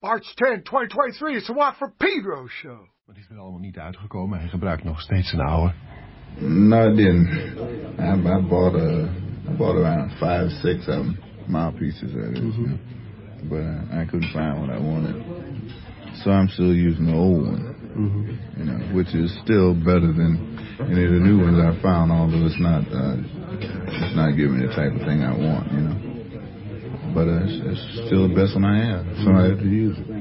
March 10, 2023, it's the Watt from Pedro show. Maar die is er allemaal niet uitgekomen. Hij gebruikt nog steeds een oude. No, I didn't. I bought around 5, 6 of them, mouthpieces that is. Mm-hmm. But I couldn't find what I wanted. So I'm still using the old one, mm-hmm. Which is still better than any of the new ones I found, although it's not giving me the type of thing I want, But it's still the best one I have, so I have to use it.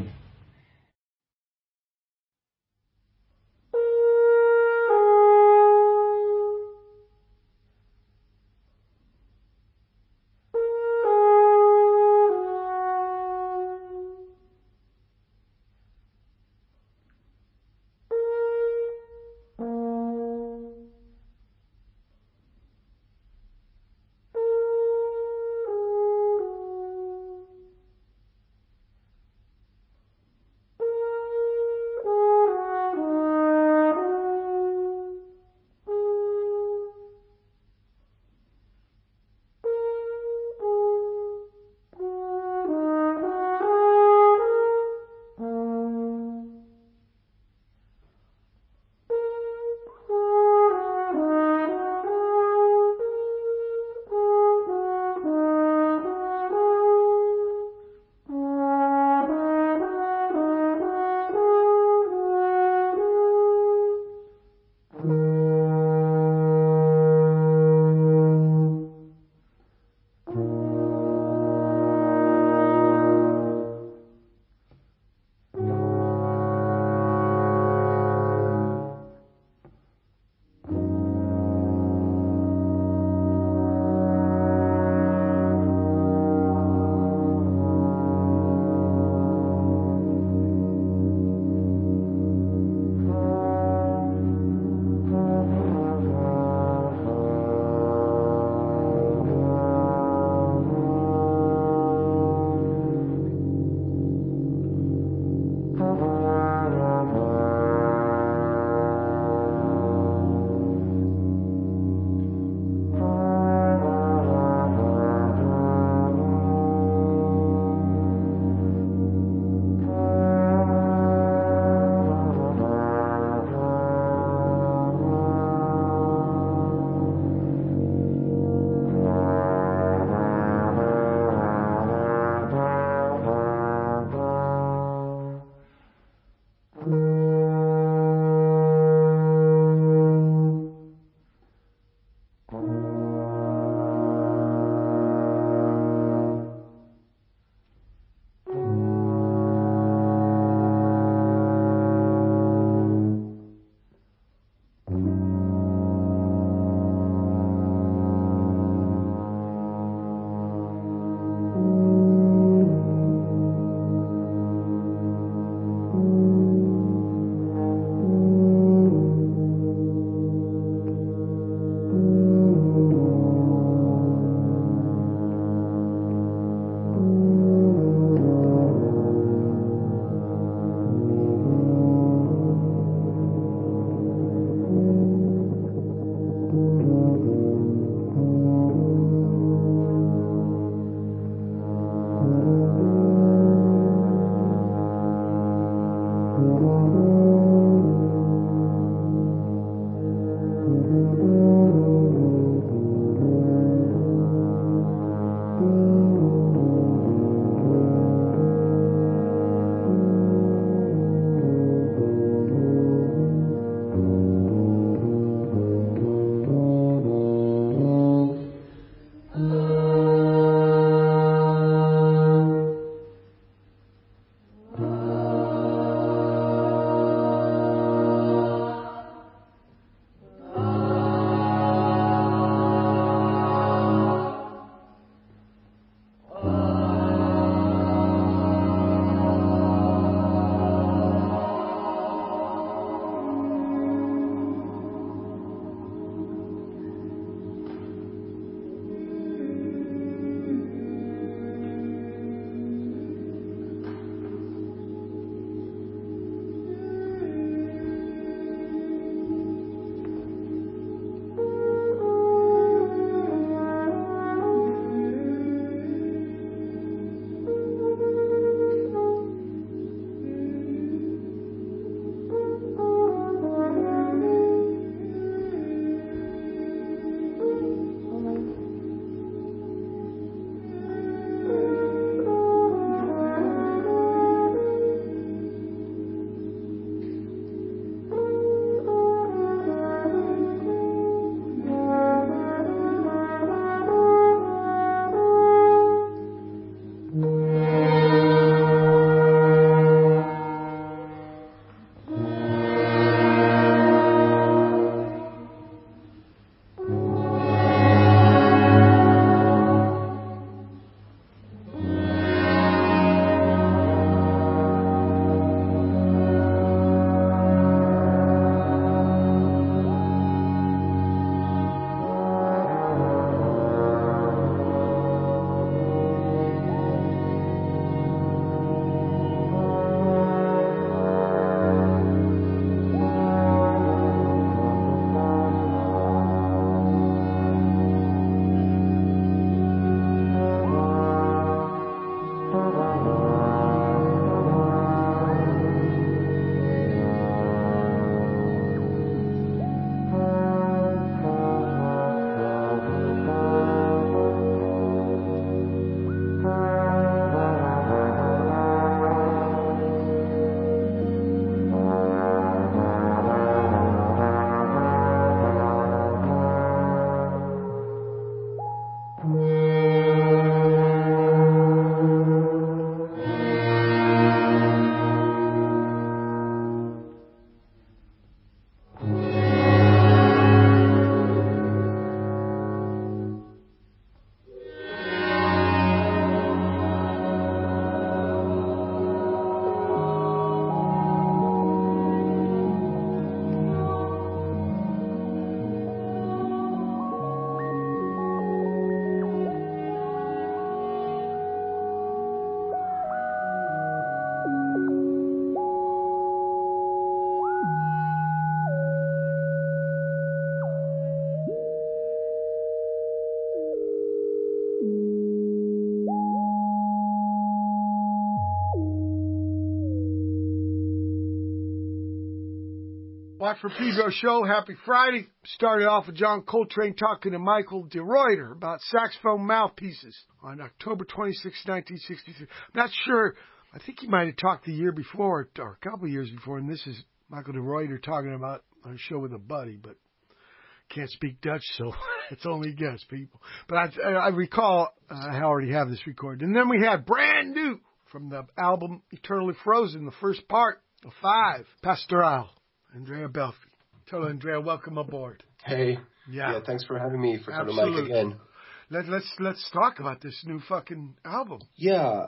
Watt from Pedro show. Happy Friday. Started off with John Coltrane talking to Michael de Ruyter about saxophone mouthpieces on October 26, 1963. I'm not sure. I think he might have talked the year before or a couple of years before, and this is Michael de Ruyter talking about on a show with a buddy, but can't speak Dutch, so it's only guess, people. But I recall I already have this recorded. And then we had Brand New from the album Eternally Frozen, the first part of 5, Pastoral. Andrea Belfi. Tell Andrea, welcome aboard. Hey. Yeah. Thanks for having me for the mic again. Let's talk about this new fucking album. Yeah.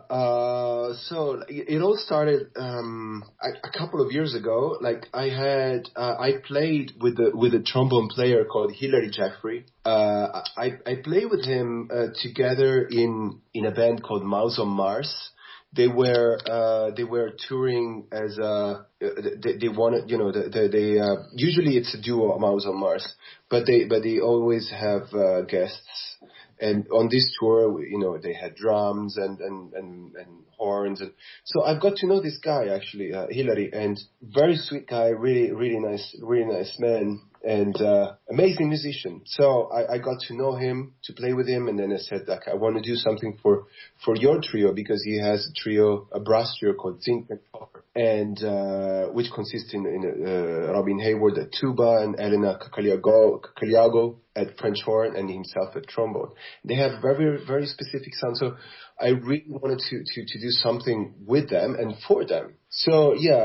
So it all started a couple of years ago. Like I played with a trombone player called Hilary Jeffrey. I played with him together in a band called Mouse on Mars. They were touring as they wanted, you know, they usually it's a duo, Mouse on Mars, but they always have guests. And on this tour, you know, they had drums and horns, and so I've got to know this guy actually, Hilary, and very sweet guy, really nice man, and amazing musician. So I got to know him, to play with him, and then I said, like, I want to do something for your trio, because he has a brass trio called Zinc and Copper, and which consists in Robin Hayward at tuba and Elena Cagliago at French horn and himself at trombone. They have very, very specific sound. So I really wanted to do something with them and for them. So yeah,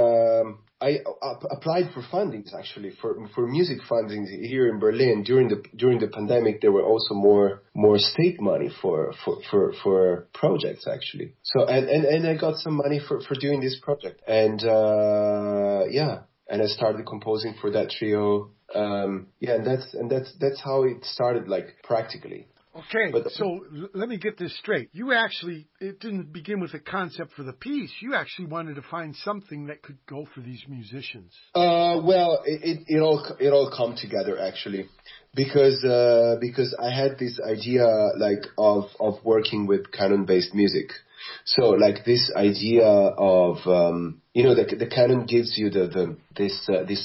I applied for fundings actually for music fundings here in Berlin during the pandemic. There were also more state money for projects actually. So and I got some money for doing this project, and and I started composing for that trio. And that's how it started, like, practically. Okay, so let me get this straight. It didn't begin with a concept for the piece. You actually wanted to find something that could go for these musicians. Well, it all come together actually, because I had this idea, like, of working with canon-based music. So, like, this idea of the canon gives you this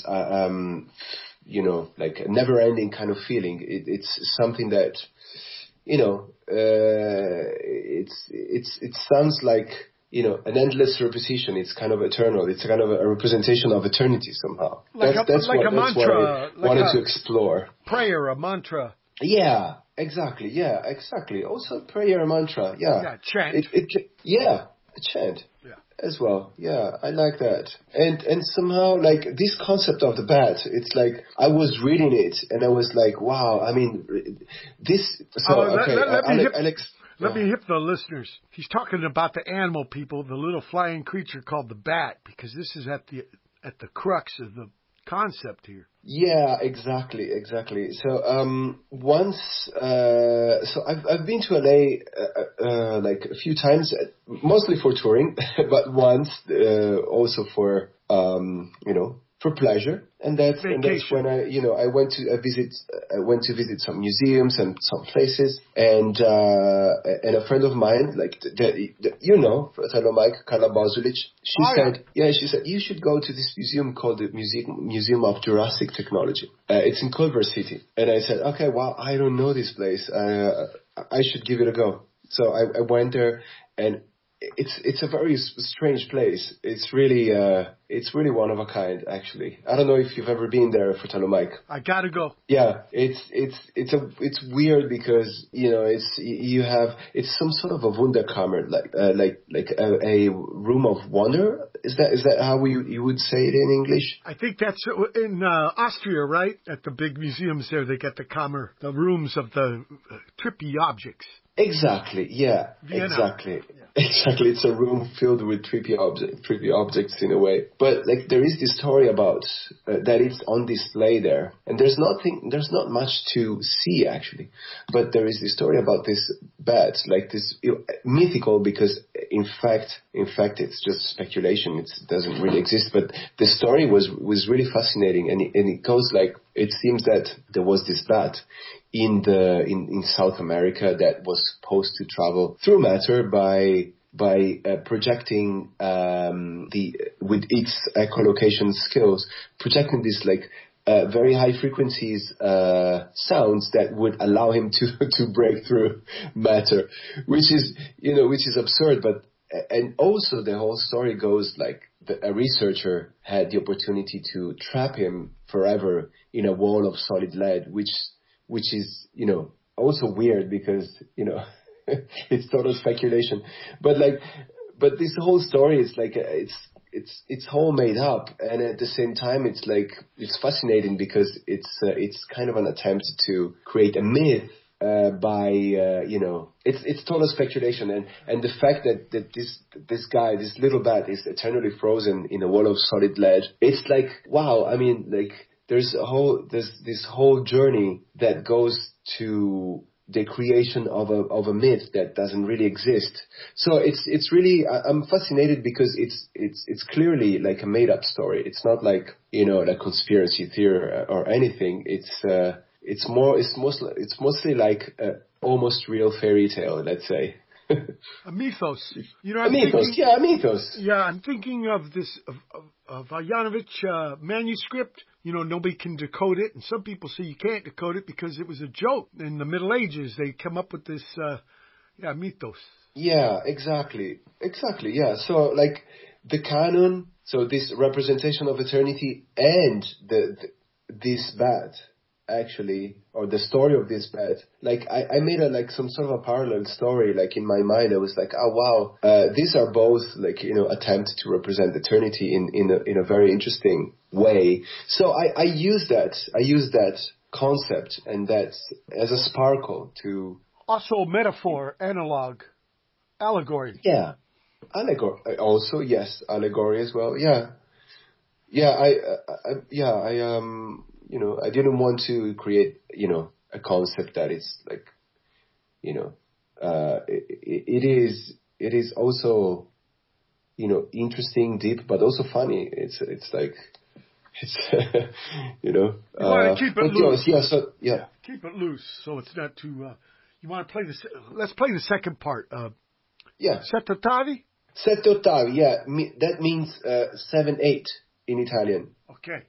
you know, like a never-ending kind of feeling. It's something that, you know, it sounds like, you know, an endless repetition. It's kind of eternal. It's kind of a representation of eternity somehow. That's what I wanted to explore. Prayer, a mantra. Yeah, exactly. Yeah, exactly. Also prayer, a mantra. Yeah. Yeah, chant. A chant. Yeah. As well. Yeah, I like that. And somehow, like, this concept of the bat, it's like, I was reading it and I was like, wow, I mean, this, so, okay, let me hip the listeners. He's talking about the animal people, the little flying creature called the bat, because this is at the crux of the concept here. Yeah, exactly. So so I've been to LA like a few times, mostly for touring, but once also for for pleasure, and that's when I went to visit some museums and some places, and a friend of mine, like fellow Mike Carla Bazulic, she said you should go to this museum called the Museum of Jurassic Technology. It's in Culver City, and I said, okay, wow, I don't know this place. I should give it a go. So I went there, and it's a very strange place. It's really one of a kind, actually. I don't know if you've ever been there, Fratello Mike. I gotta go. Yeah, it's weird because, you know, it's some sort of a Wunderkammer, like a room of wonder. Is that how you would say it in English? I think that's in Austria, right? At the big museums there, they get the Kammer, the rooms of the trippy objects. Exactly. Yeah. Vienna. Exactly. Yeah. Exactly. It's a room filled with trippy objects in a way. But, like, there is this story about that it's on display there, and there's not much to see actually. But there is this story about this bat, like this mythical, because in fact it's just speculation. It doesn't really exist. But the story was really fascinating, and it goes like, it seems that there was this bat in South America that was supposed to travel through matter by projecting with its echolocation skills, projecting this like very high frequencies sounds that would allow him to break through matter, which is absurd. But and also the whole story goes like a researcher had the opportunity to trap him forever in a wall of solid lead, which is also weird because it's total speculation. But this whole story is like it's all made up, and at the same time it's fascinating because it's kind of an attempt to create a myth by it's total speculation, and the fact that this guy, this little bat, is eternally frozen in a wall of solid lead, it's like, wow. I mean, like there's this whole journey that goes to the creation of a myth that doesn't really exist. So it's really, I'm fascinated because it's clearly like a made up story. It's not like like conspiracy theory or anything. It's mostly like a almost real fairy tale, let's say. A mythos. A mythos. Yeah, I'm thinking of this of Yanovich manuscript. Nobody can decode it, and some people say you can't decode it because it was a joke. In the Middle Ages, they come up with this mythos. Yeah, exactly. Yeah. So like the canon, so this representation of eternity, and this bat, actually, or the story of this bat, like I made some sort of a parallel story, like in my mind. I was like, oh wow, these are both like attempts to represent eternity in a very interesting way. So I use that concept and that as a sparkle to also metaphor, analog, allegory. Yeah, allegory also, yes, allegory as well. Yeah. I didn't want to create, a concept that is like, it is also, interesting, deep, but also funny. It's like, You want to keep it loose. Yeah. Keep it loose, so it's not too. You want to play this? Let's play the second part. Yeah. Sette ottavi. Sette ottavi. Yeah, that means 7/8 in Italian. Okay.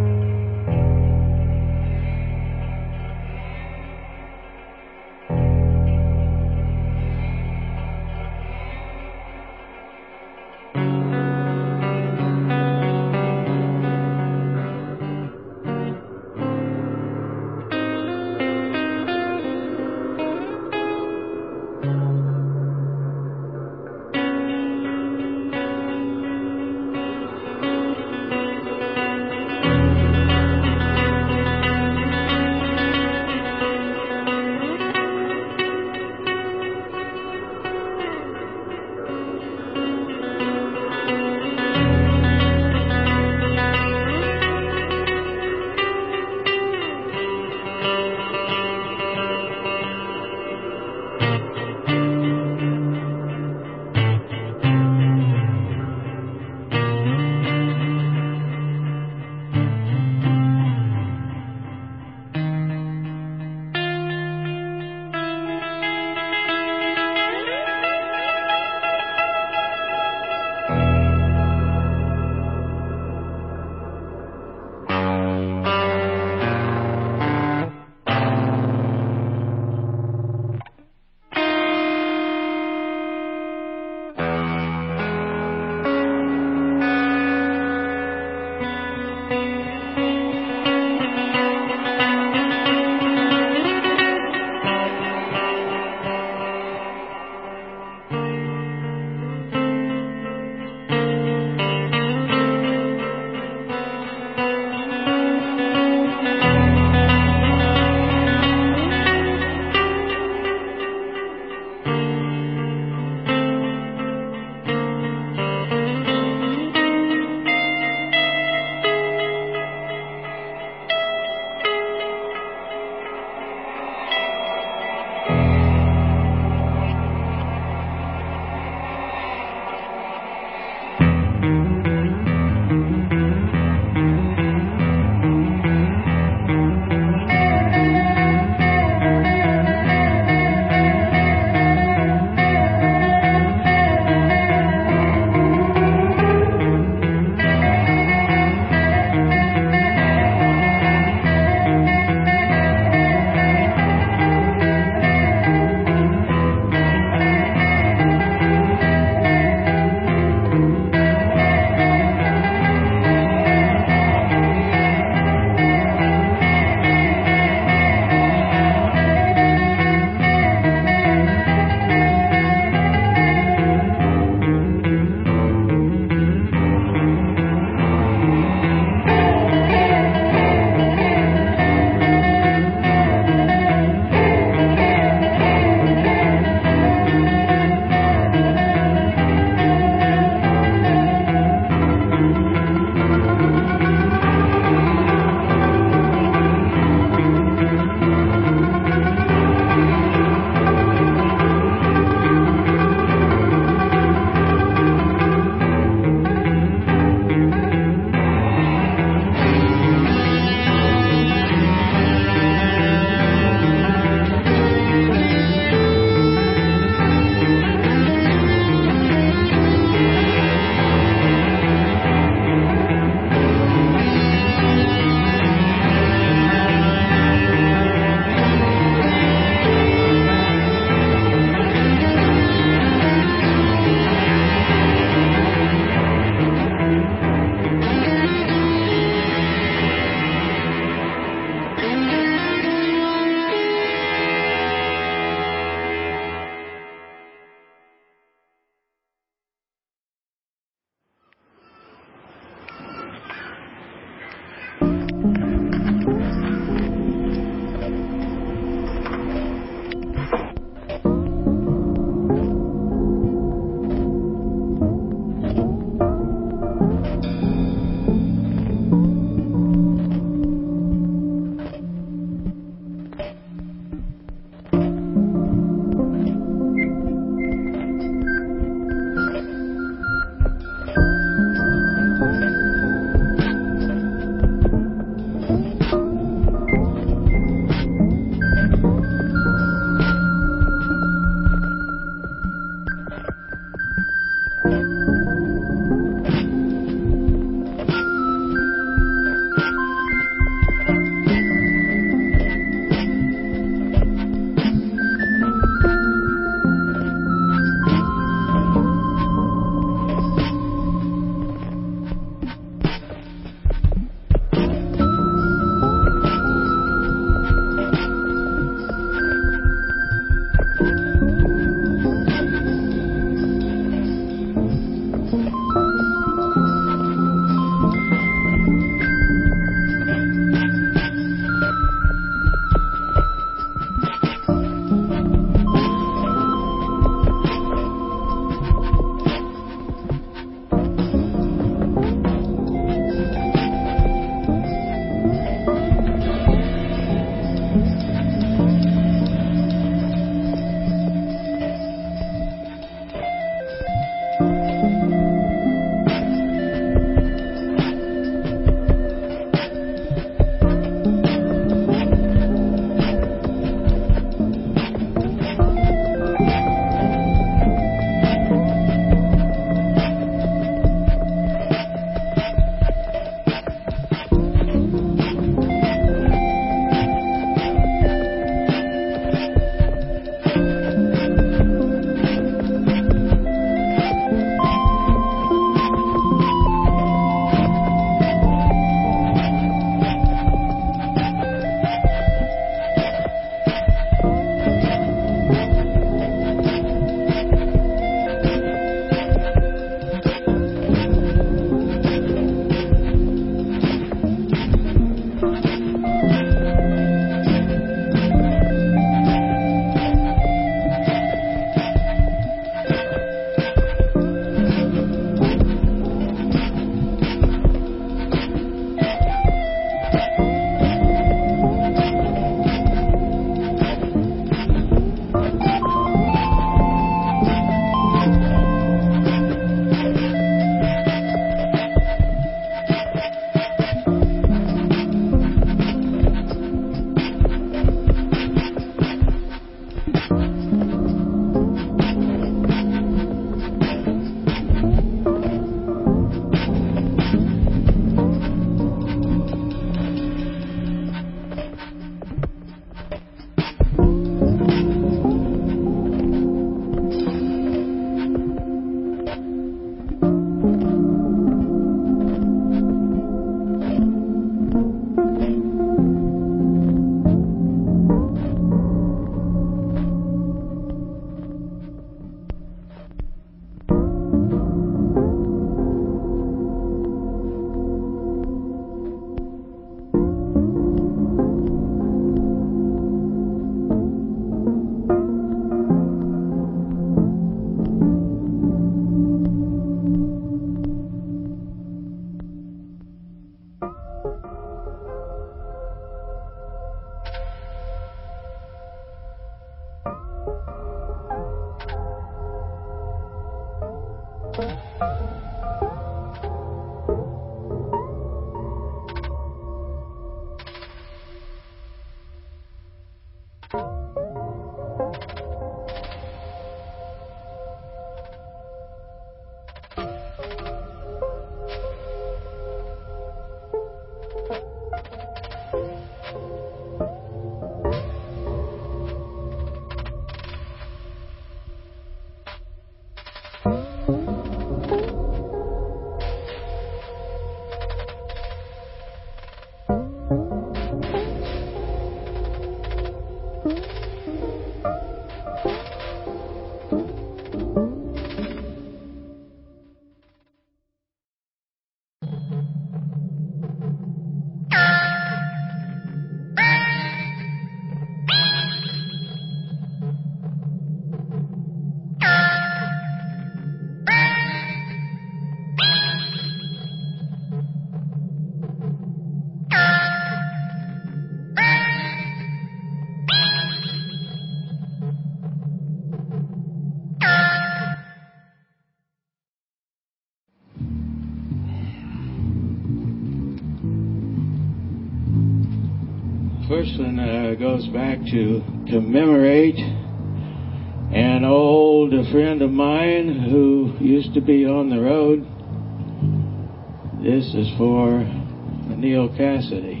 First one goes back to commemorate an old friend of mine who used to be on the road. This is for Neil Cassidy.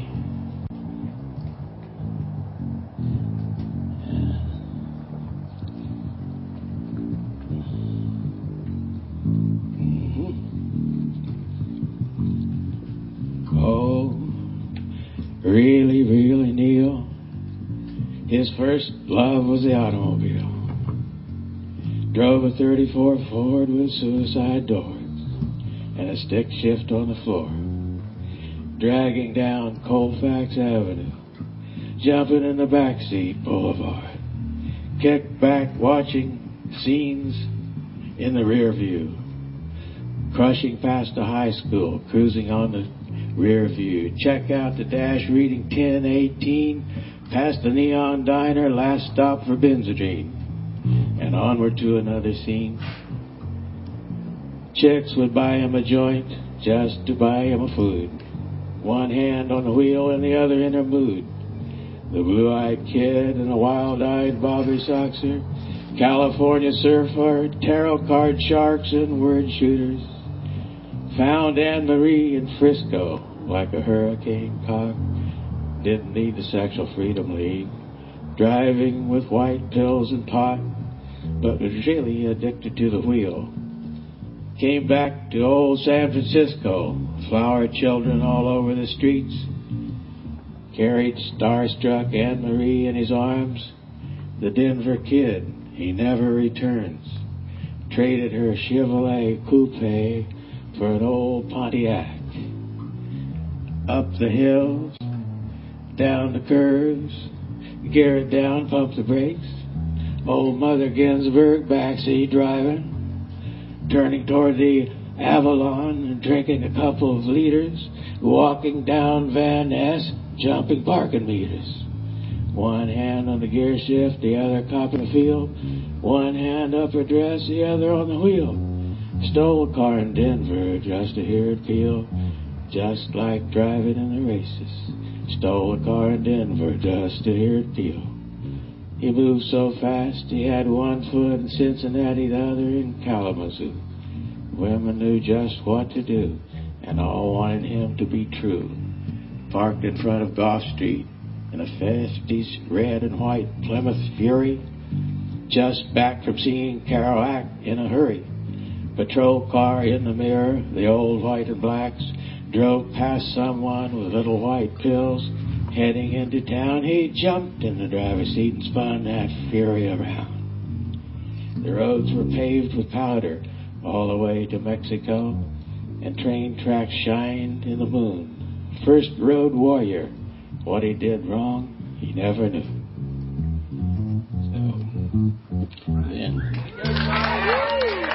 Oh, really, really, Neil. His first love was the automobile. Drove a 34 Ford with suicide doors and a stick shift on the floor. Dragging down Colfax Avenue. Jumping in the backseat boulevard. Kicked back watching scenes in the rear view. Crushing past a high school, cruising on the rear view. Check out the dash reading 1018, past the Neon Diner, last stop for Benzedrine, and onward to another scene. Chicks would buy him a joint just to buy him a food. One hand on the wheel and the other in her mood. The blue-eyed kid and a wild-eyed Bobby Soxer, California surfer, tarot card sharks and word shooters. Found Anne-Marie in Frisco like a hurricane cock. Didn't need the Sexual Freedom League. Driving with white pills and pot, but was really addicted to the wheel. Came back to old San Francisco, flower children all over the streets. Carried starstruck Anne-Marie in his arms. The Denver kid, he never returns. Traded her Chevrolet coupe for an old Pontiac. Up the hills, down the curves, gear it down, pump the brakes. Old Mother Ginsburg backseat driving, turning toward the Avalon and drinking a couple of liters, walking down Van Ness, jumping parking meters. One hand on the gear shift, the other copping the field. One hand up her dress, the other on the wheel. Stole a car in Denver just to hear it peel, just like driving in the races. Stole a car in Denver just to hear it peel. He moved so fast, he had one foot in Cincinnati, the other in Kalamazoo. Women knew just what to do, and all wanted him to be true. Parked in front of Gough Street in a 50s red and white Plymouth Fury, just back from seeing Kerouac in a hurry. Patrol car in the mirror, the old white and blacks, drove past someone with little white pills. Heading into town, he jumped in the driver's seat and spun that Fury around. The roads were paved with powder all the way to Mexico, and train tracks shined in the moon. First road warrior, what he did wrong, he never knew. So, then...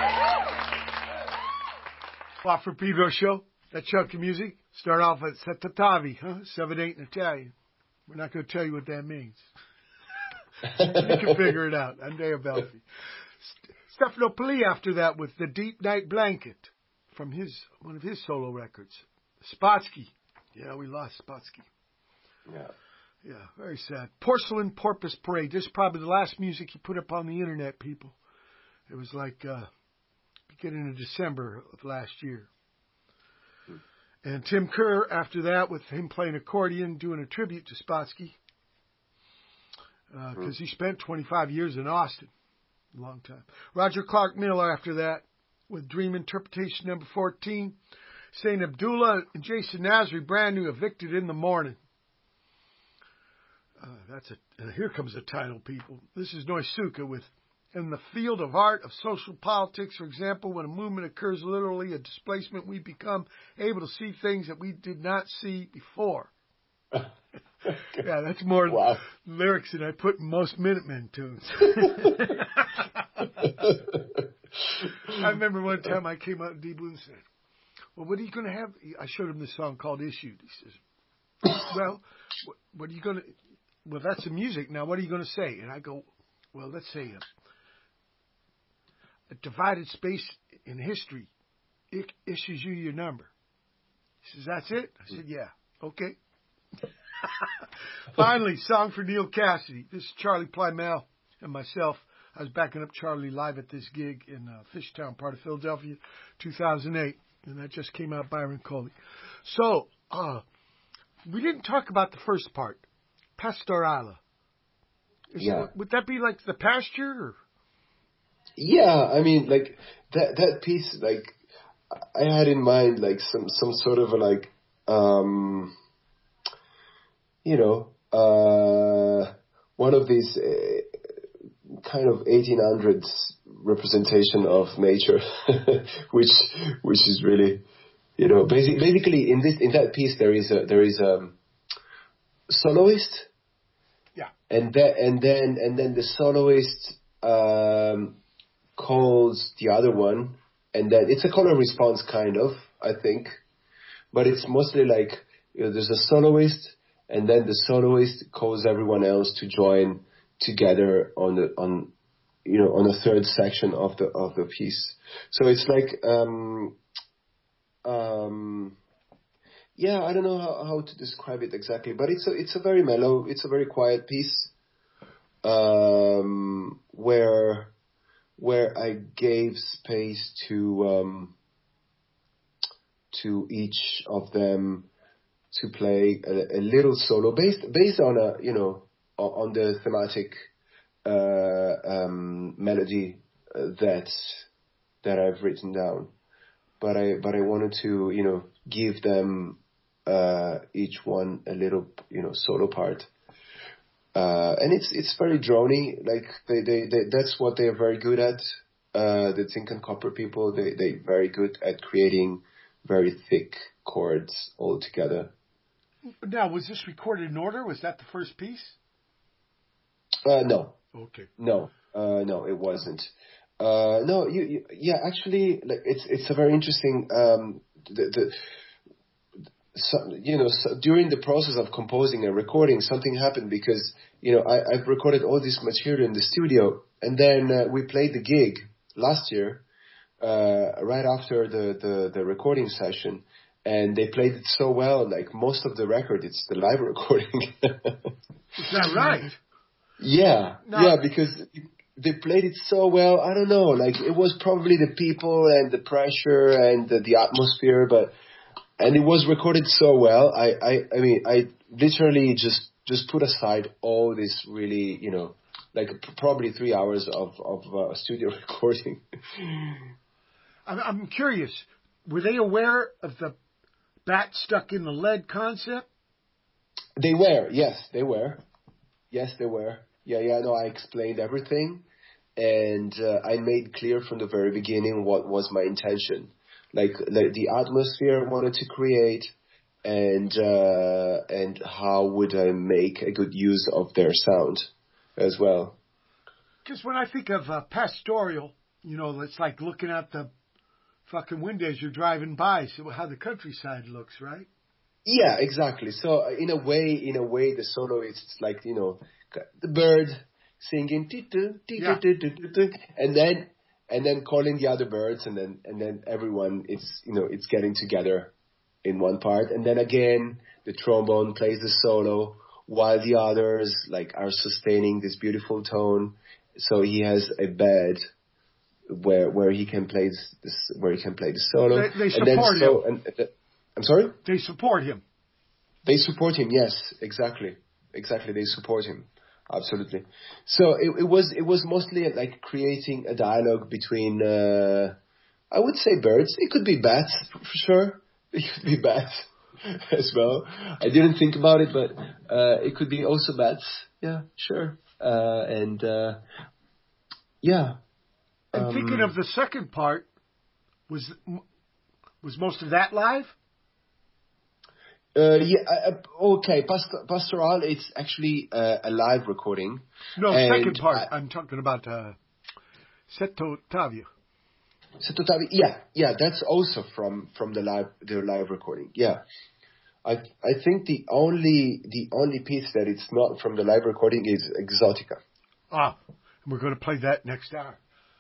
Watt from Pedro show. That chunk of music. Start off at Setatavi, huh? 7/8 in Italian. We're not going to tell you what that means. You can figure it out. Andrea Belfi. Stefano Pili after that with The Deep Night Blanket from one of his solo records. Spotsky. Yeah, we lost Spotsky. Yeah. Yeah, very sad. Porcelain Porpoise Parade. This is probably the last music he put up on the internet, people. It was like beginning of December of last year. And Tim Kerr after that with him playing accordion, doing a tribute to Spotsky. Because he spent 25 years in Austin. A long time. Roger Clark Miller after that with Dream Interpretation number 14. Saint Abdullah and Jason Nasri, brand new, Evicted in the Morning. Here comes the title, people. This is Noisuka with In the Field of Art of Social Politics, for example, when a movement occurs, literally a displacement, we become able to see things that we did not see before. Yeah, that's more lyrics than I put in most Minutemen tunes. I remember one time I came out in D. Blue and said, well, what are you going to have? I showed him this song called Issued. He says, well, what are you going to... Well, that's the music. Now, what are you going to say? And I go, well, let's say a divided space in history issues you your number. He says, that's it? I said, yeah. Okay. Finally, song for Neil Cassidy. This is Charlie Plymell and myself. I was backing up Charlie live at this gig in Fishtown, part of Philadelphia, 2008. And that just came out, Byron Coley. So, we didn't talk about the first part, Pastorala. Would that be like the pasture? Or? Yeah, I mean, like, that piece, like, I had in mind, like, some sort of, like, one of these kind of 1800s representation of nature, which is really, basically in that piece there is a soloist, yeah, and then the soloist calls the other one, and then it's a call and response kind of, I think, but it's mostly like there's a soloist. And then the soloist calls everyone else to join together on a third section of the piece. So it's like, I don't know how to describe it exactly, but it's a very mellow, it's a very quiet piece, where I gave space to each of them to play a little solo based on on the thematic melody that I've written down, but I wanted to give them each one a little solo part, and it's very drony, like they that's what they're very good at. The Zinc and Copper people, they very good at creating very thick chords all together. Now, was this recorded in order? Was that the first piece? No. Okay. No, it wasn't. No, actually, like it's a very interesting. During the process of composing and recording, something happened because I've recorded all this material in the studio, and then we played the gig last year, right after the recording session. And they played it so well, like most of the record, it's the live recording. Is that right? Yeah, because they played it so well. I don't know, like it was probably the people and the pressure and the atmosphere, and it was recorded so well. I mean, I literally just put aside all this really, like probably 3 hours of studio recording. I'm curious, were they aware of the bat stuck in the lead concept? They were, yes, they were. Yes, they were. Yeah, no, I explained everything, and I made clear from the very beginning what was my intention. Like the atmosphere I wanted to create, and how would I make a good use of their sound as well. Because when I think of pastoral, it's like looking at the fucking windows you're driving by, so how the countryside looks, right? Yeah, exactly. So in a way, the soloist, it's like the bird singing, Yeah. and then calling the other birds, and then everyone it's getting together in one part, and then again the trombone plays the solo while the others like are sustaining this beautiful tone. So he has a bed where he can play the solo. They support him. I'm sorry? They support him. They support him, yes, exactly. They support him, absolutely. So it was mostly like creating a dialogue between, I would say birds. It could be bats for sure. It could be bats as well. I didn't think about it, but it could be also bats. Yeah, sure. Yeah. And thinking of the second part, was most of that live? Okay. Pastoral, it's actually a live recording. No, And, second part. I'm talking about Seto Tavio. Setotavi, yeah, that's also from the live recording. Yeah, I think the only piece that it's not from the live recording is Exotica. Ah, and we're going to play that next hour.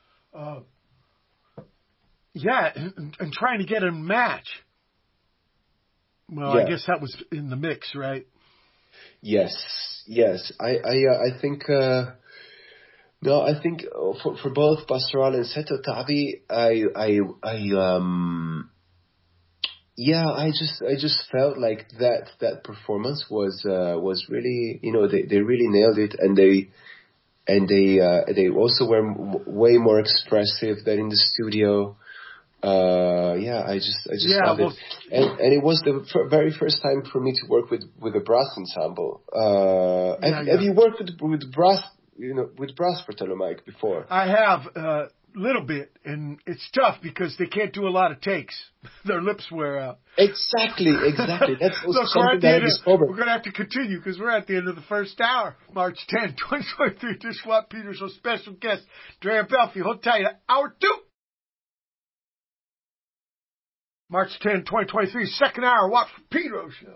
Yeah, and trying to get a match. Well, Yeah. I guess that was in the mix, right? Yes. I think. No, I think for both Pastoral and Seto Tavi, I just felt like that performance was really, they really nailed it, and they also were way more expressive than in the studio. I just loved it, and it was the very first time for me to work with a brass ensemble. Have you worked with brass? With brass for Telomike before? I have a little bit, and it's tough because they can't do a lot of takes. Their lips wear out. Exactly. That's also Look, something that I discovered. We're going to have to continue because we're at the end of the first hour. March 10, 2023, Dishwap Peters with special guest, Drea Belfi. Hotel, hour 2. March 10, 2023, second hour, Watch for Pedro show.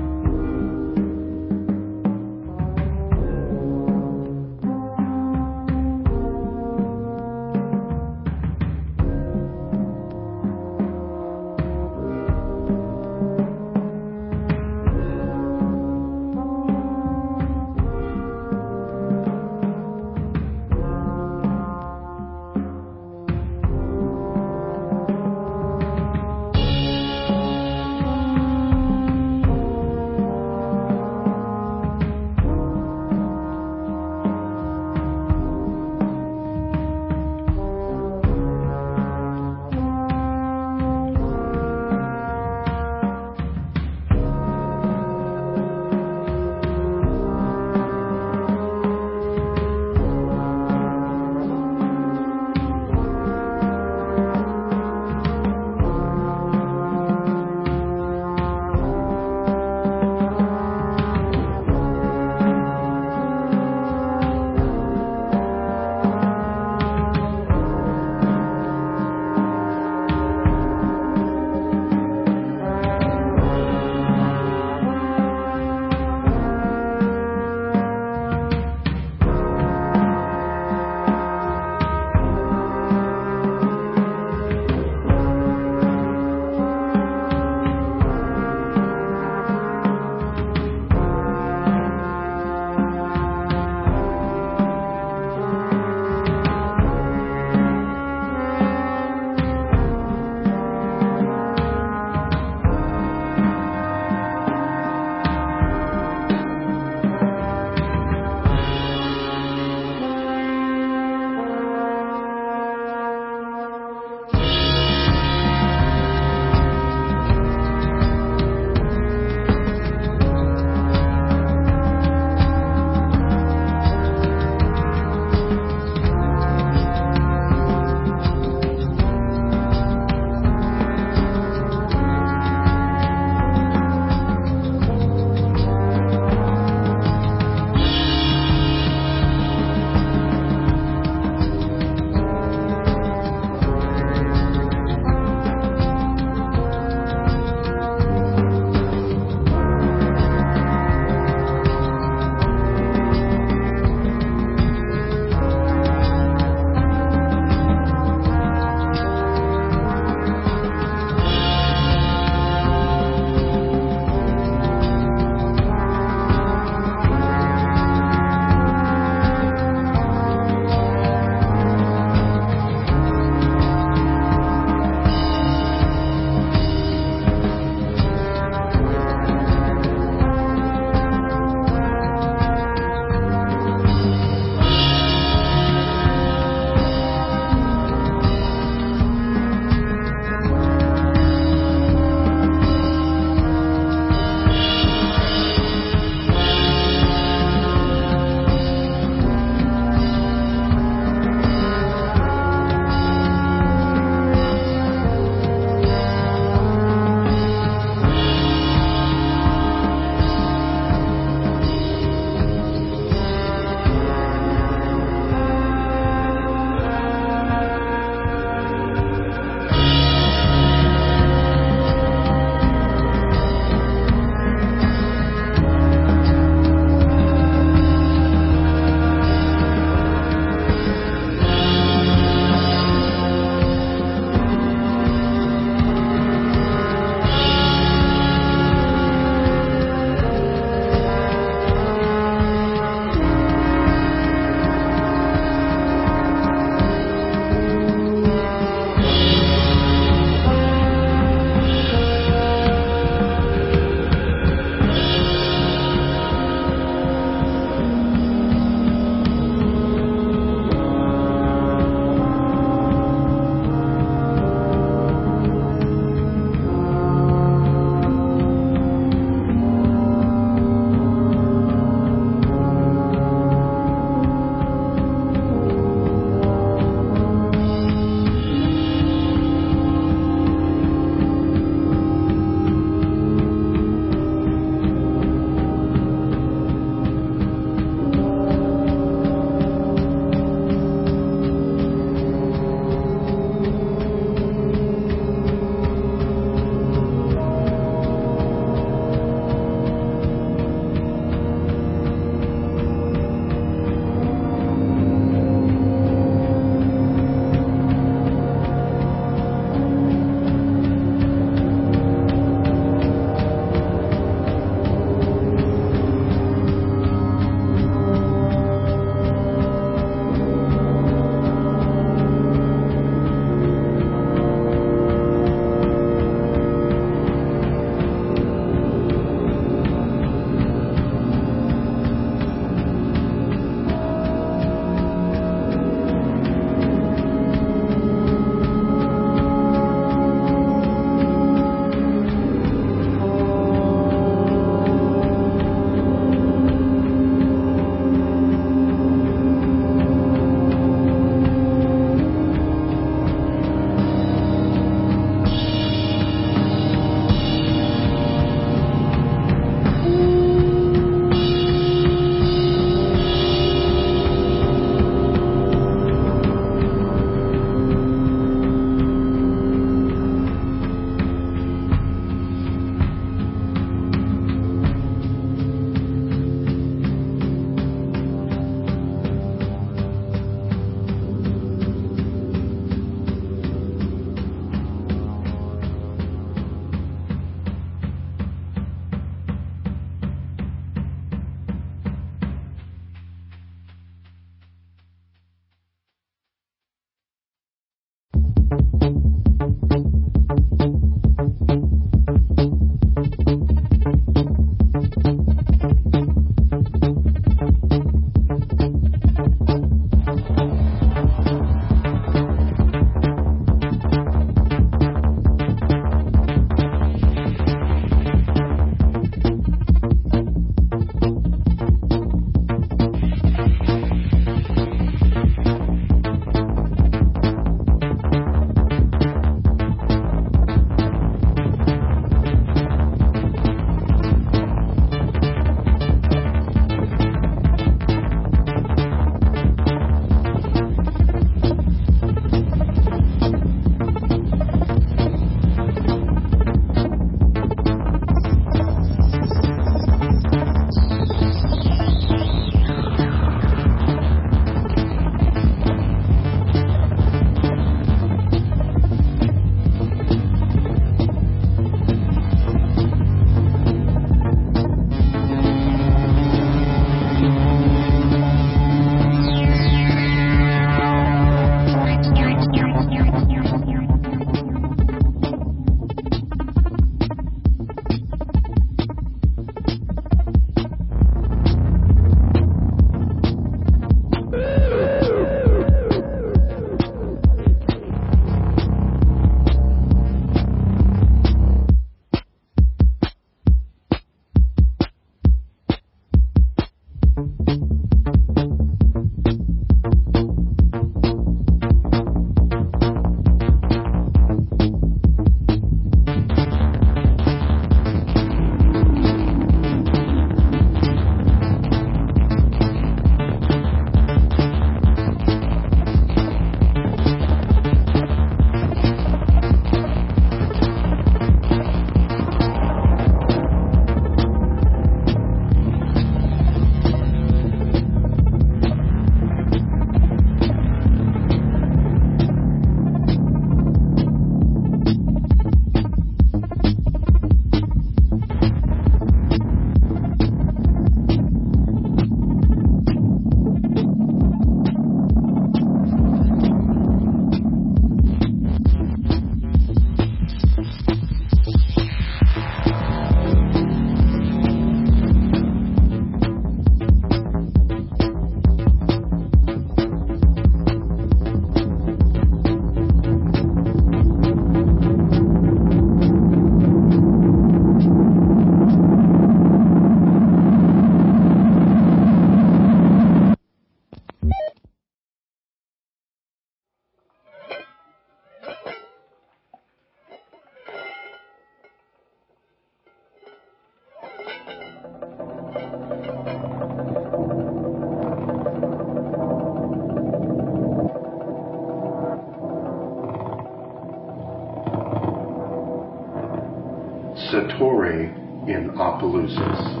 Satori in Opelousas.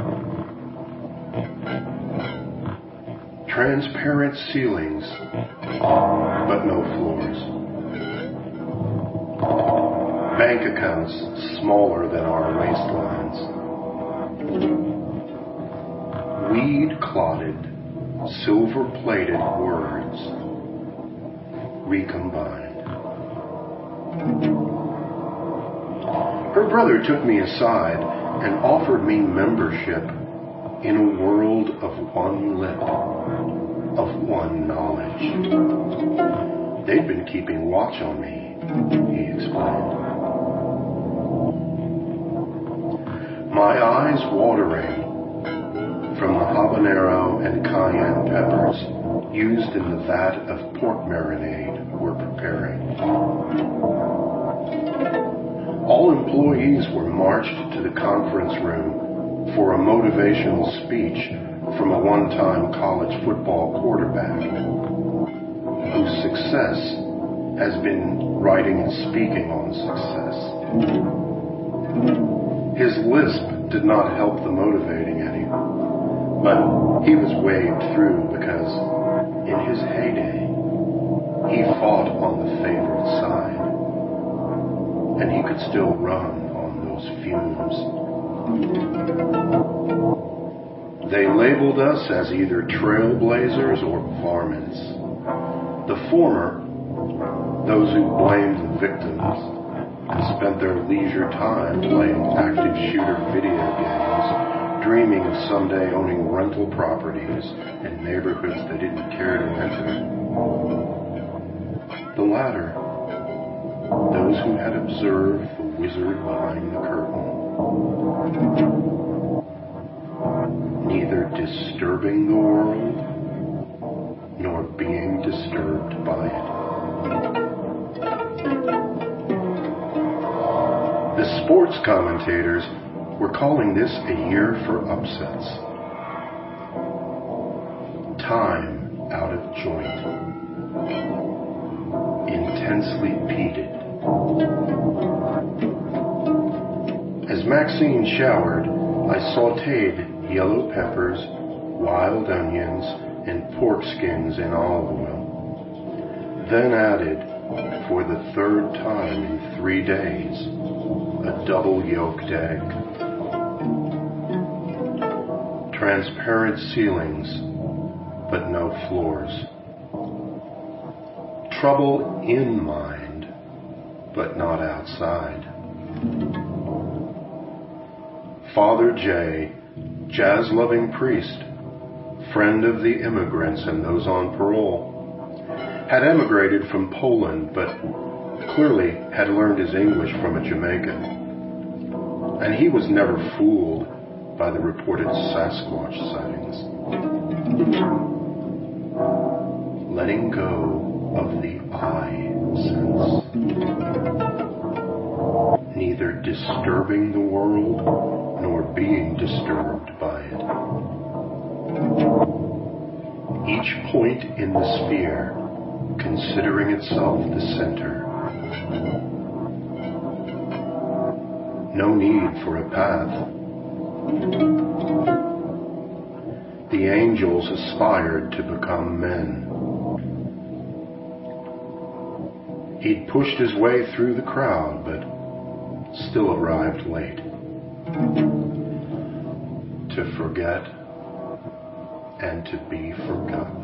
Transparent ceilings, but no floors. Bank accounts smaller than our waistlines. Weed-clotted, silver-plated words recombined. Her brother took me aside and offered me membership in a world of one lip, of one knowledge. They'd been keeping watch on me, he explained. My eyes watering from the habanero and cayenne peppers used in the vat of pork marinade we're preparing. All employees were marched to the conference room for a motivational speech from a one-time college football quarterback whose success has been writing and speaking on success. His lisp did not help the motivating Eddie, but he was waved through because in his heyday he fought on the favored side, and he could still run on those fumes. They labeled us as either trailblazers or varmints. The former, those who blamed the victims and spent their leisure time playing active shooter video games, dreaming of someday owning rental properties in neighborhoods they didn't care to enter. The latter, those who had observed the wizard behind the curtain, neither disturbing the world nor being disturbed by it. The sports commentators were calling this a year for upsets. Time out of joint. Intensely peated. As Maxine showered, I sautéed yellow peppers, wild onions, and pork skins in olive oil. Then added, for the third time in 3 days, a double-yolked egg. Transparent ceilings, but no floors. Trouble in mind, but not outside. Father J, jazz-loving priest, friend of the immigrants and those on parole, had emigrated from Poland, but clearly had learned his English from a Jamaican. And he was never fooled by the reported Sasquatch sightings. Letting go of the I sense. Neither disturbing the world nor being disturbed by it. Each point in the sphere considering itself the center. No need for a path. The angels aspired to become men. He'd pushed his way through the crowd, but still arrived late. To forget and to be forgotten.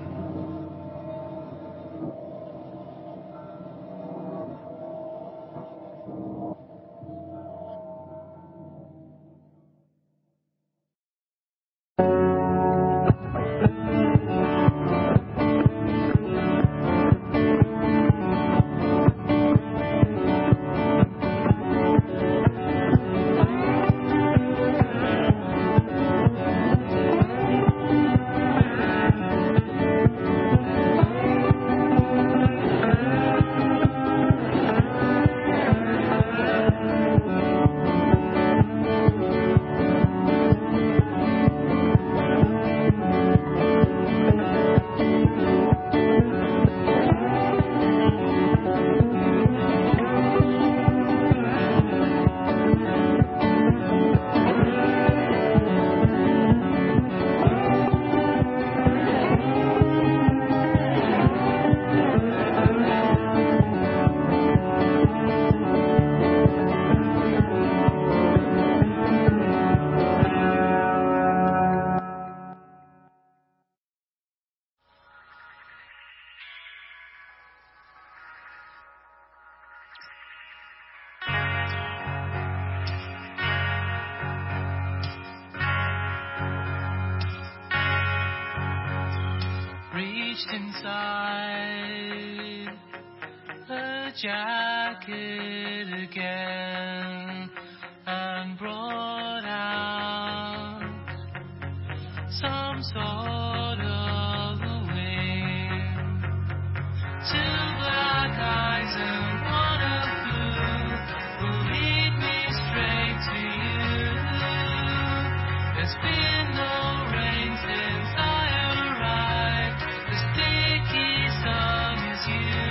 reached inside her jacket again and brought out some sort of a wing. Two black eyes and one of blue will lead me straight to you. There's been no rain since I arrived. The sticky sun is you.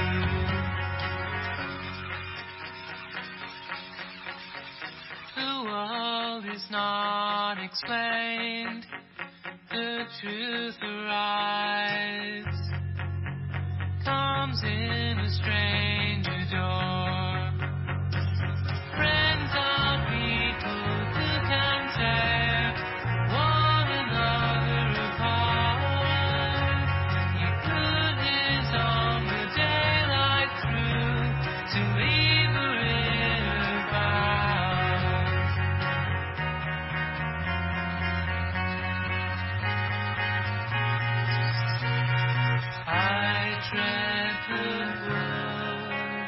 The world is not explained. The truth arrives, comes in a stranger door. Friends are people who can tear one another apart. He put his arm the daylight through to lever it about. I tread the road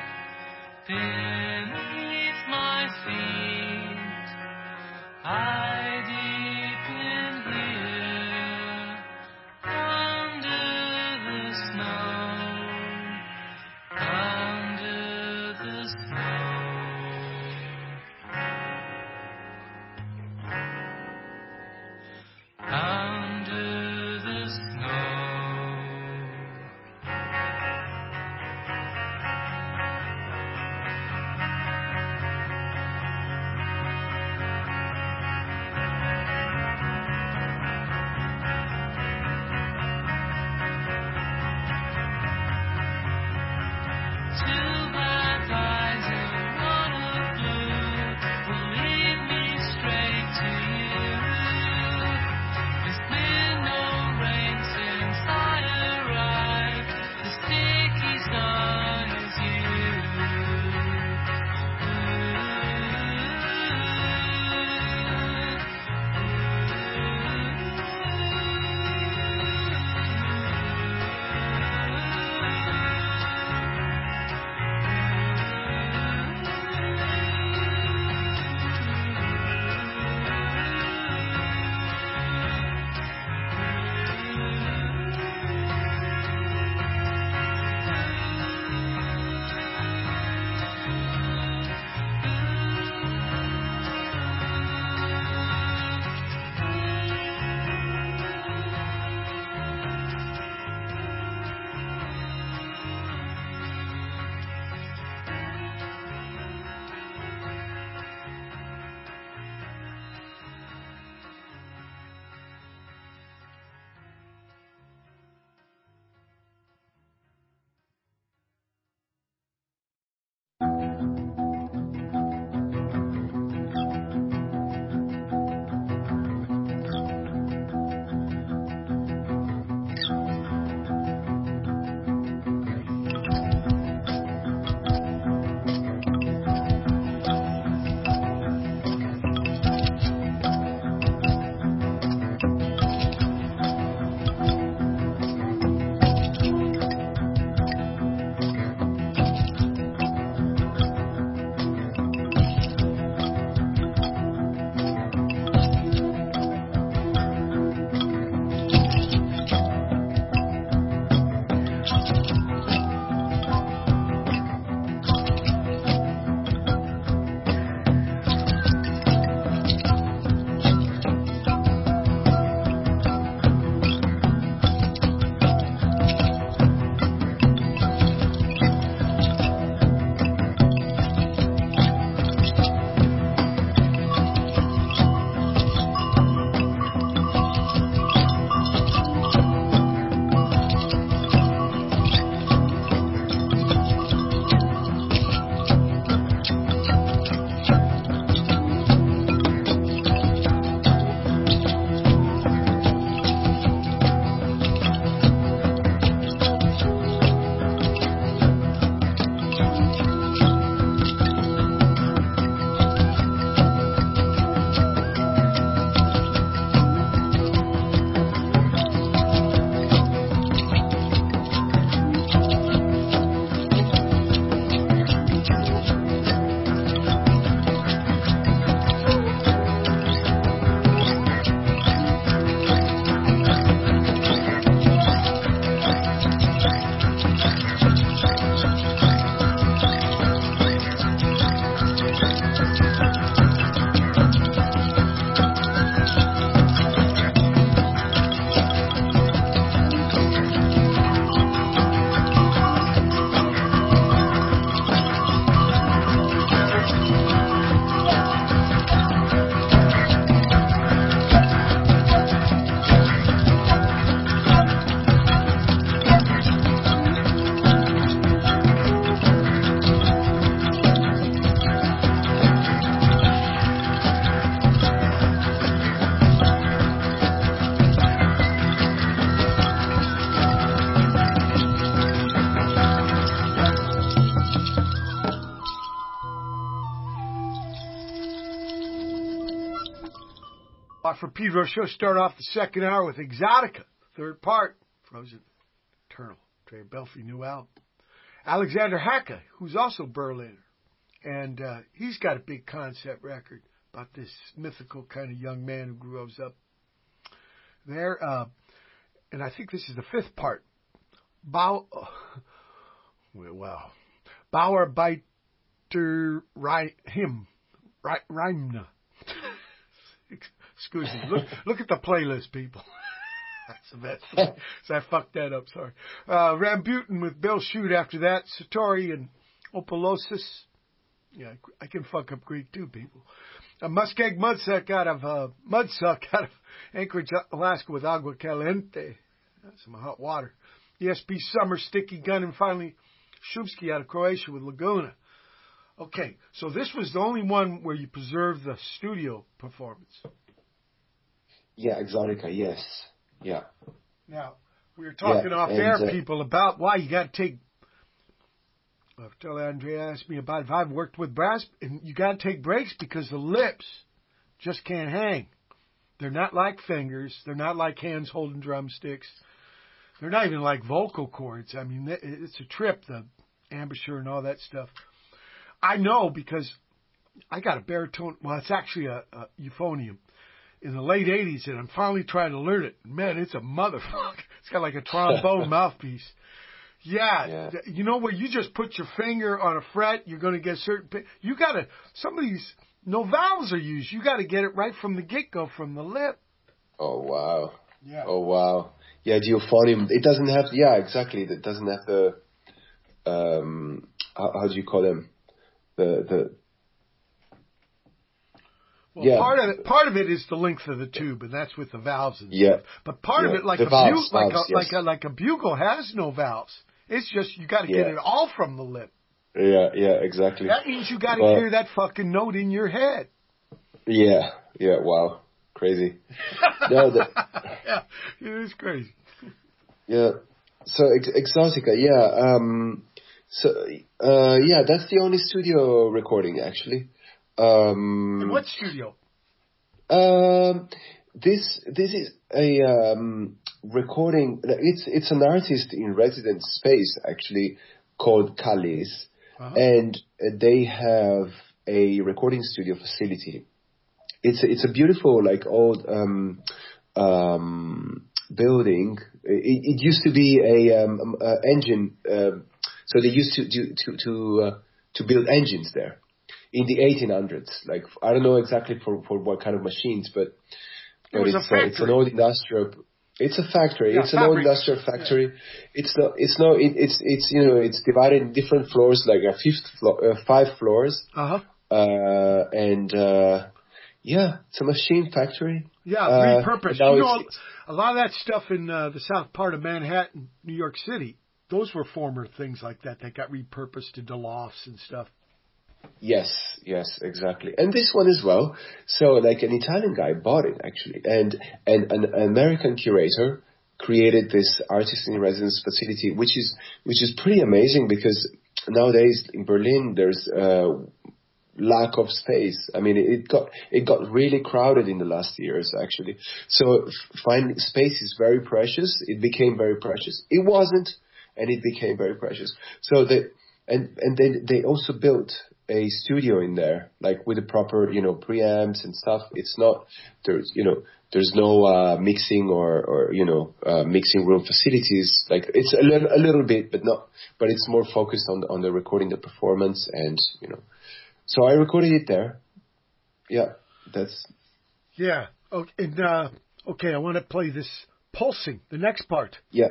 For Pedro Show, start off the second hour with Exotica, third part, Frozen Eternal, Trey Belfi, new album. Alexander Hacke, who's also Berliner, and he's got a big concept record about this mythical kind of young man who grows up there. And I think this is the fifth part. Bauarbeiter Reimne. Excuse me. Look at the playlist, people. That's the best thing. So I fucked that up, sorry. Rambutan with Bill Shoot after that. Satori and Opalosis. Yeah, I can fuck up Greek too, people. Muskeg Mudsuck out of Anchorage, Alaska with Agua Caliente. That's some hot water. ESP Summer, Sticky Gun, and finally Shumsky out of Croatia with Laguna. Okay, so this was the only one where you preserved the studio performance. Yeah, Exotica, yes. Yeah. Now, we were talking off air, people, about why you got to take. Tell Andrea asked me about if I've worked with brass, and you got to take breaks because the lips just can't hang. They're not like fingers. They're not like hands holding drumsticks. They're not even like vocal cords. I mean, it's a trip, the embouchure and all that stuff. I know because I got a baritone. Well, it's actually a euphonium in the late 80s, and I'm finally trying to learn it. Man, it's a motherfucker. It's got like a trombone mouthpiece. Yeah, you know where you just put your finger on a fret, you're going to get certain. You got to. Some of these no valves are used. You got to get it right from the get-go, from the lip. Oh wow. Yeah. Oh wow. Yeah, the euphonium. It doesn't have. Yeah, exactly. It doesn't have the. How do you call them? The Well, yeah. Part of it is the length of the tube, and that's with the valves and stuff. But part of it, like like a bugle, has no valves. It's just you got to get it all from the lip. Yeah, exactly. That means you got to hear that fucking note in your head. Yeah. Wow, crazy. Yeah, it is crazy. Yeah. So Exotica, yeah. That's the only studio recording actually. In what studio? This is a recording. It's an artist in residence space actually called Callis, and they have a recording studio facility. It's a beautiful like old building. It used to be a engine. So they used to build engines there. In the 1800s, like I don't know exactly for what kind of machines, but it's an old industrial. It's a factory. Yeah, it's an old industrial factory. Yeah. It's divided in different floors, like a 5 floors. It's a machine factory. Yeah, repurposed. A lot of that stuff in the south part of Manhattan, New York City, those were former things like that got repurposed into lofts and stuff. Yes, exactly. And this one as well. So like an Italian guy bought it actually, and an American curator created this artist in residence facility, which is pretty amazing because nowadays in Berlin there's lack of space. I mean, it got really crowded in the last years actually. So finding space is very precious. It became very precious. It wasn't, and it became very precious. So then they also built a studio in there, like with the proper, preamps and stuff. It's not, there's no mixing or mixing room facilities. Like it's a little bit, but it's more focused on the recording, the performance, and so I recorded it there. Yeah, that's. Yeah. Okay. And, okay. I want to play this pulsing, the next part. Yeah.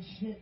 shit.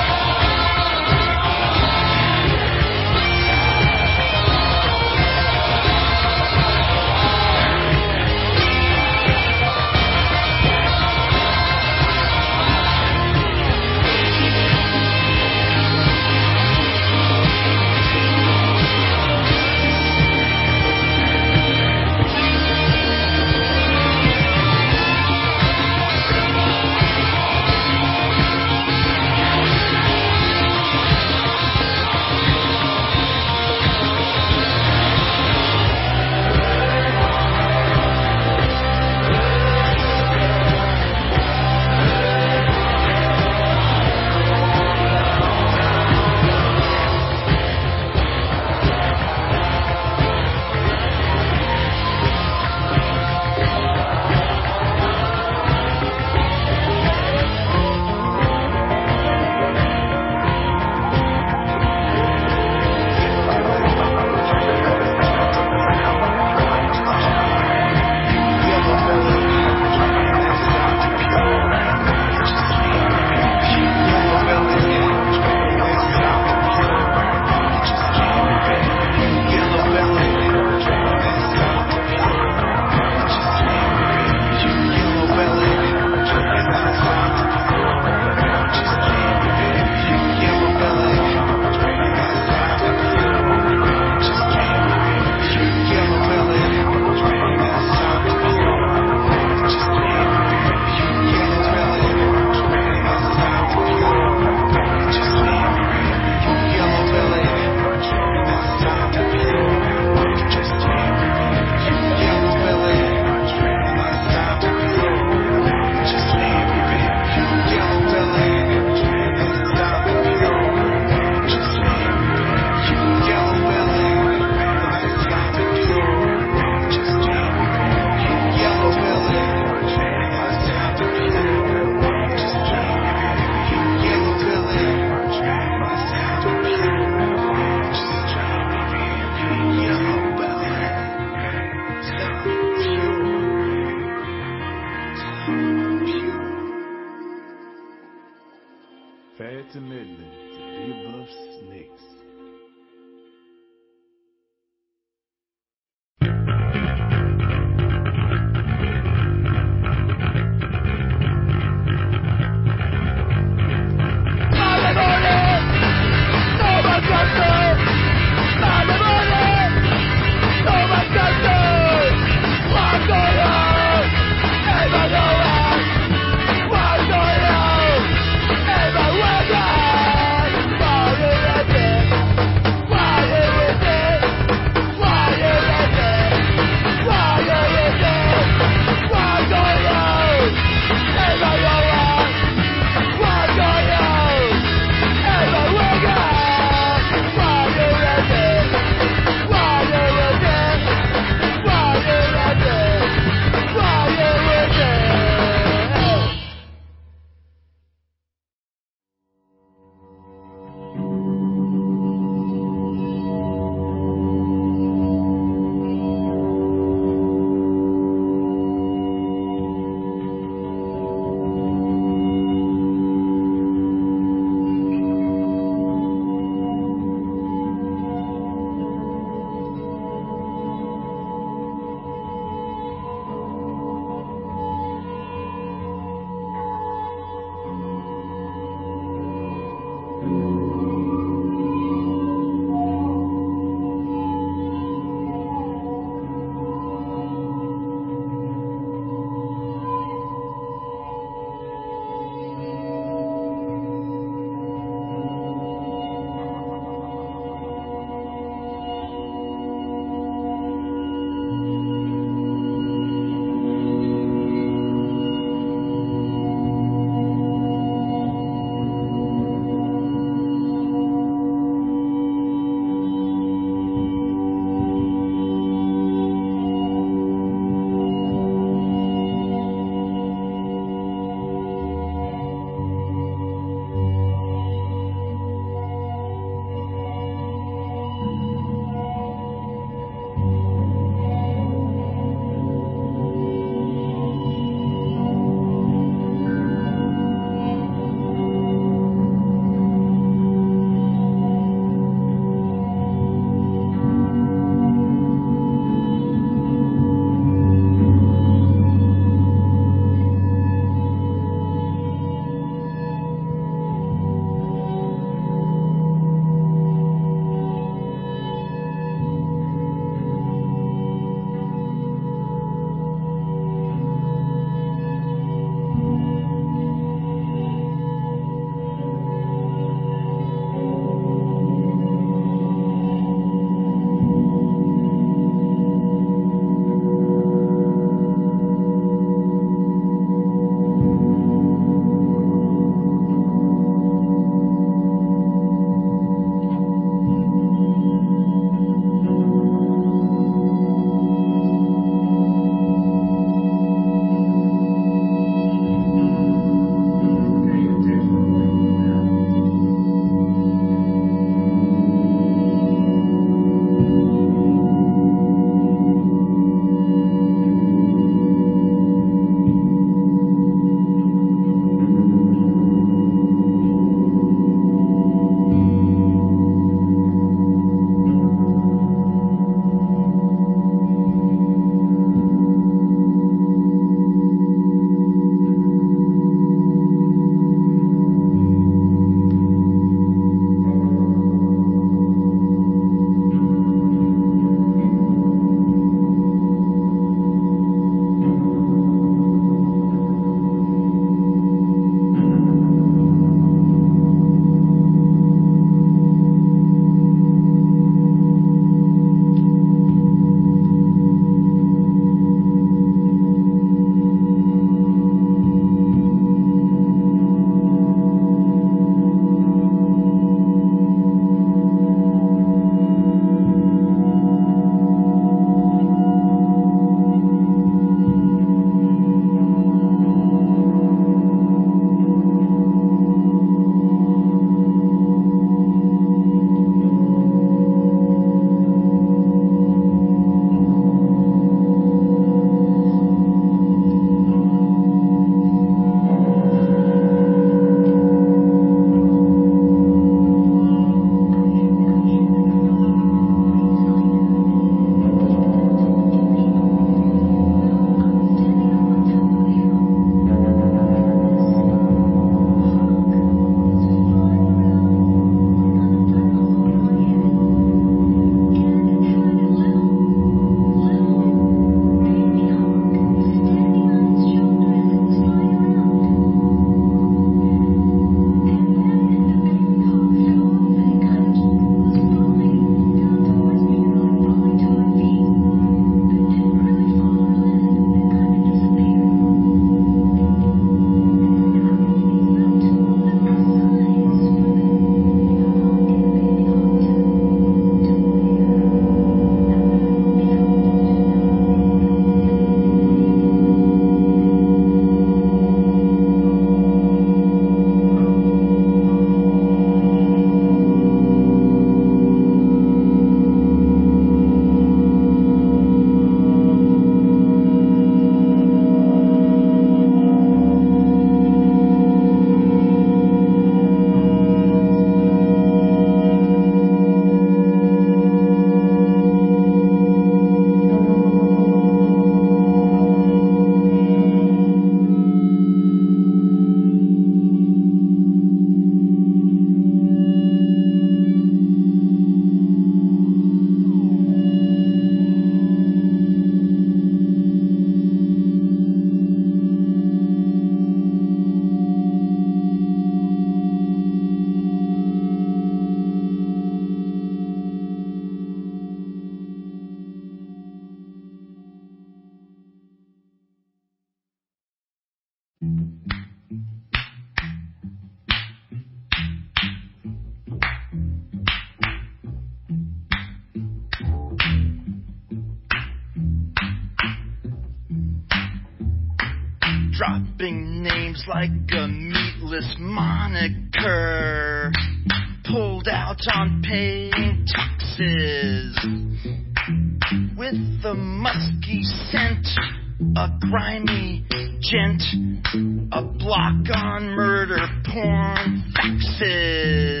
dropping names like a meatless moniker, pulled out on paying taxes, with a musky scent, a grimy gent, a block on murder porn faxes,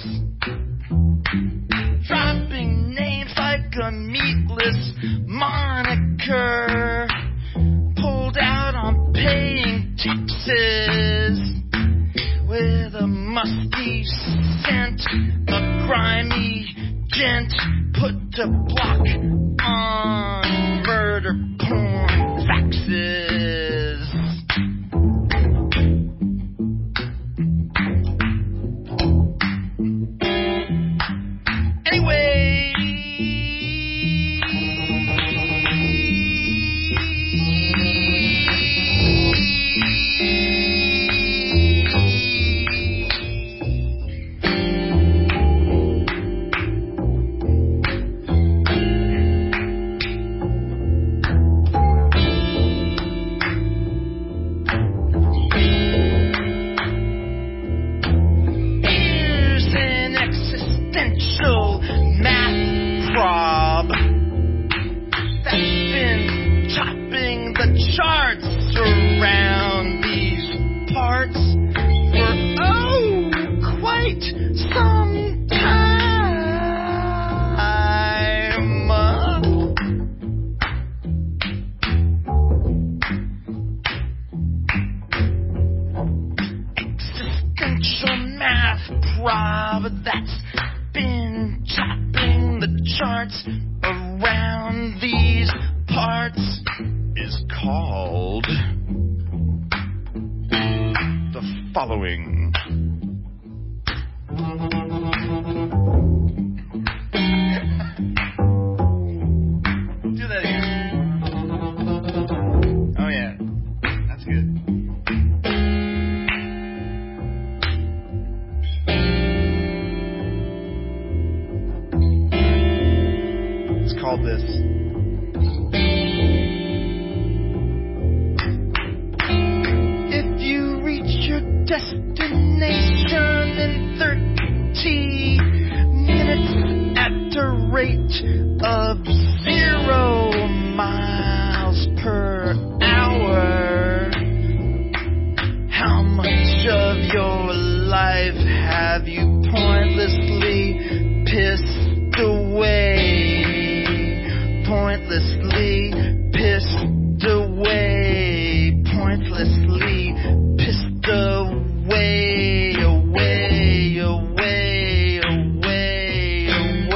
dropping names like a meatless moniker, pulled out on paying taxes, with a musky scent, a grimy gent, put a block on murder porn faxes. That's been topping the charts around these parts is called the following. Do that again. Oh yeah, that's good. Called this. If you reach your destination in 30 minutes at a rate of 0 miles per hour, how much of your life have you pointlessly pissed away? Pointlessly pissed away, pointlessly pissed away, away, away, away,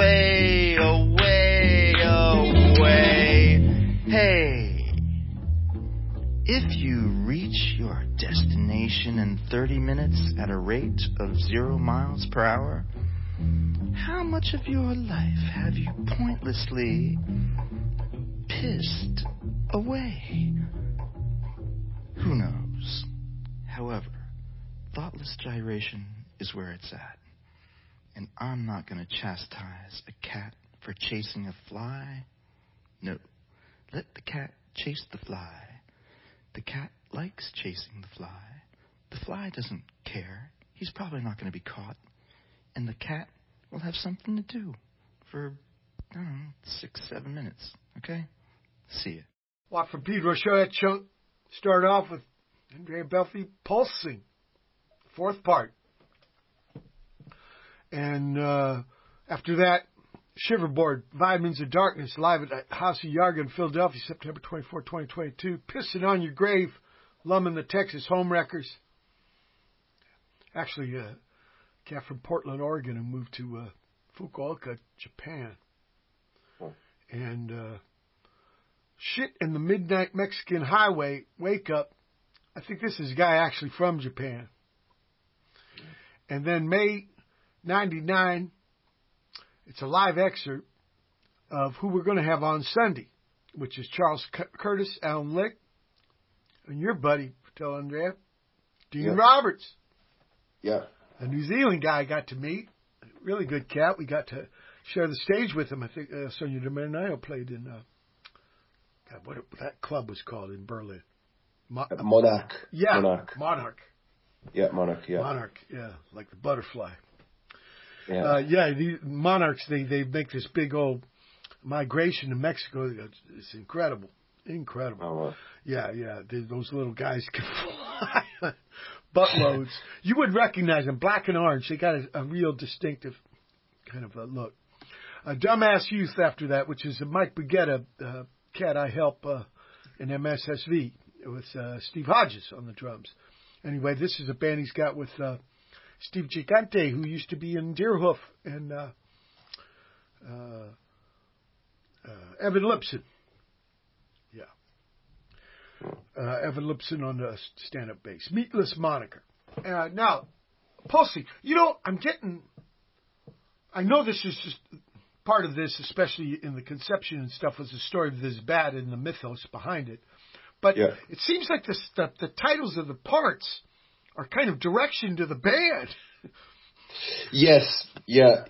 away, away, away. Hey, if you reach your destination in 30 minutes at a rate of 0 miles per hour, how much of your life have you pointlessly pissed away? Who knows? However, thoughtless gyration is where it's at. And I'm not going to chastise a cat for chasing a fly. No, let the cat chase the fly. The cat likes chasing the fly. The fly doesn't care. He's probably not going to be caught. And the cat will have something to do for, I don't know, 6-7 minutes. Okay? See ya. Watt from Pedro show that chunk. Started off with Andrea Belfi Pulsing, fourth part. And after that, Shiverboard, Vitamins of Darkness, live at House of Yarga in Philadelphia, September 24, 2022. Pissing on Your Grave, Lumming the Texas Home Wreckers. Actually, a cat from Portland, Oregon, who moved to Fukuoka, Japan. And Shit in the Midnight Mexican Highway, Wake Up. I think this is a guy actually from Japan. And then May 99, it's a live excerpt of who we're going to have on Sunday, which is Charles Curtis, Alan Lick, and your buddy, tell Andrea, Dean Roberts. Yeah. A New Zealand guy I got to meet. Really good cat. We got to share the stage with him. I think Sonia DiMarino played in, what that club was called in Berlin. Monarch. Yeah, Monarch. Monarch. Yeah, Monarch. Yeah. Monarch, yeah, like the butterfly. Yeah. The monarchs, they make this big old migration to Mexico. It's incredible. Incredible. Oh, wow. Yeah. Those little guys can fly buttloads. You would recognize them, black and orange. They got a real distinctive kind of a look. Dumbass Youth after that, which is a Mike Baguetta cat I help in MSSV with Steve Hodges on the drums. Anyway, this is a band he's got with Steve Gigante, who used to be in Deerhoof, and Evan Lipson. Yeah. Evan Lipson on the stand-up bass. Meatless Moniker. Now, Pulsing. I know this is just part of this, especially in the conception and stuff, was the story of this bat and the mythos behind it. But it seems like the titles of the parts are kind of direction to the band. Yes. Yeah.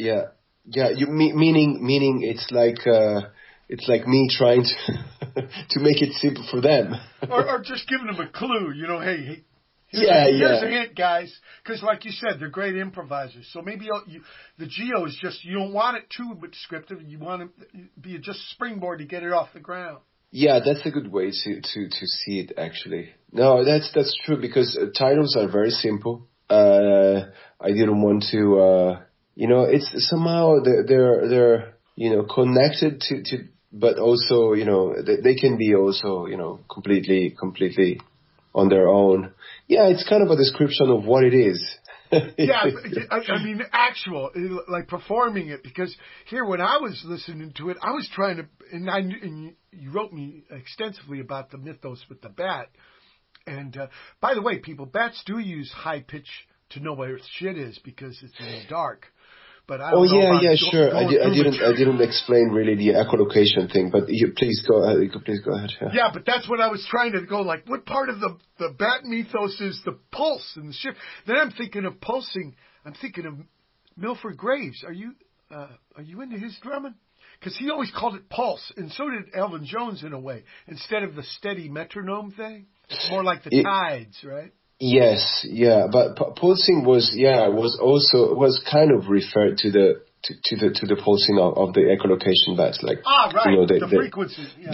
Meaning it's like me trying to make it simple for them, or just giving them a clue. Hey. Here's a hint, guys, because like you said, they're great improvisers. So maybe the geo is just, you don't want it too descriptive. You want it to be just a springboard to get it off the ground. Yeah, that's a good way to see it, actually. No, that's true, because titles are very simple. I didn't want to, it's somehow they're connected to, but also, they can be also, completely on their own. Yeah, it's kind of a description of what it is. Yeah, I mean, actual, like performing it, because here when I was listening to it, I was trying to, and you wrote me extensively about the mythos with the bat. And by the way, people, bats do use high pitch to know where shit is because it's in the dark. But I don't know sure. I didn't explain really the echolocation thing, but please go ahead. Yeah, but that's what I was trying to go, like, what part of the bat mythos is the pulse and the shift? Then I'm thinking of pulsing. I'm thinking of Milford Graves. Are you into his drumming? Because he always called it pulse, and so did Elvin Jones in a way. Instead of the steady metronome thing, it's more like the tides, right? Yes, yeah, but pulsing was kind of referred to the pulsing of the echolocation bats, like right, the frequency. Yeah.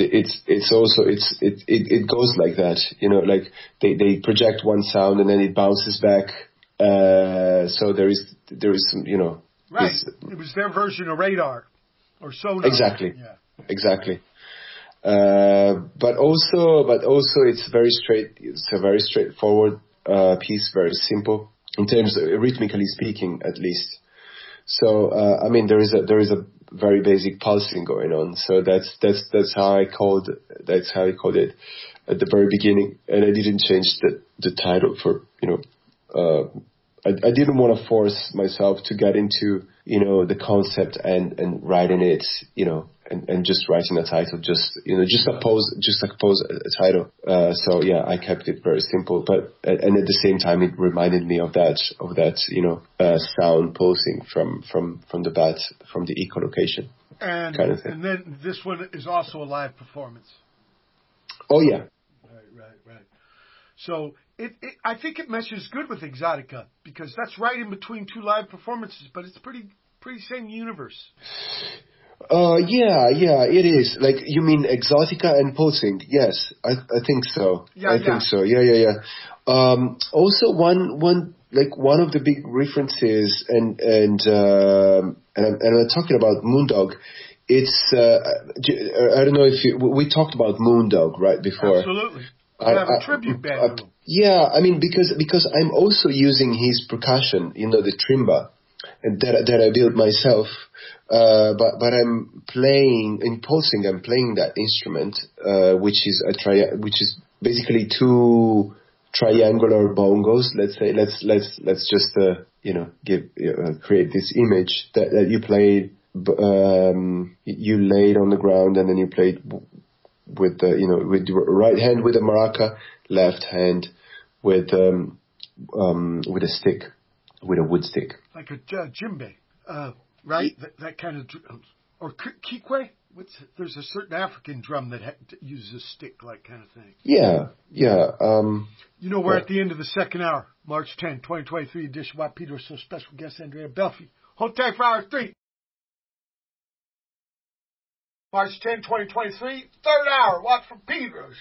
It goes like that, like they project one sound and then it bounces back. So there is some, right. It was their version of radar or sonar. Exactly. Yeah. Exactly. But also it's a very straightforward piece, very simple in terms of rhythmically speaking, at least. So I mean, there is a very basic pulsing going on. So that's how I called it at the very beginning, and I didn't change the title for I didn't want to force myself to get into the concept and writing it and just writing a title, just suppose a title. So yeah, I kept it very simple, but and at the same time it reminded me of that sound pulsing from the bat, from the echolocation kind of thing. And then this one is also a live performance. Oh yeah. Right. So I think it meshes good with Exotica, because that's right in between two live performances, but it's pretty same universe. Yeah, it is. Like, you mean Exotica and Pulsing? Yes, I think so. I think so. Yeah. Also, one of the big references, and I'm talking about Moondog. It's I don't know if we talked about Moondog right before. Absolutely. I have a tribute band. Yeah, I mean because I'm also using his percussion, the Trimba, that I built myself. But I'm playing in Pulsing. I'm playing that instrument, which is basically two triangular bongos. Let's say let's just create this image that you played. You laid on the ground and then you played with your right hand with a maraca, left hand with a stick, with a wood stick, like a djembe. Right? That kind of... Or kikwe? There's a certain African drum that uses a stick-like kind of thing. Yeah. We're at the end of the second hour, March 10, 2023 edition. Watt Peter, so special guest Andrea Belfi. Hold tight for hour 3. March 10, 2023, third hour, Watt from Pedro.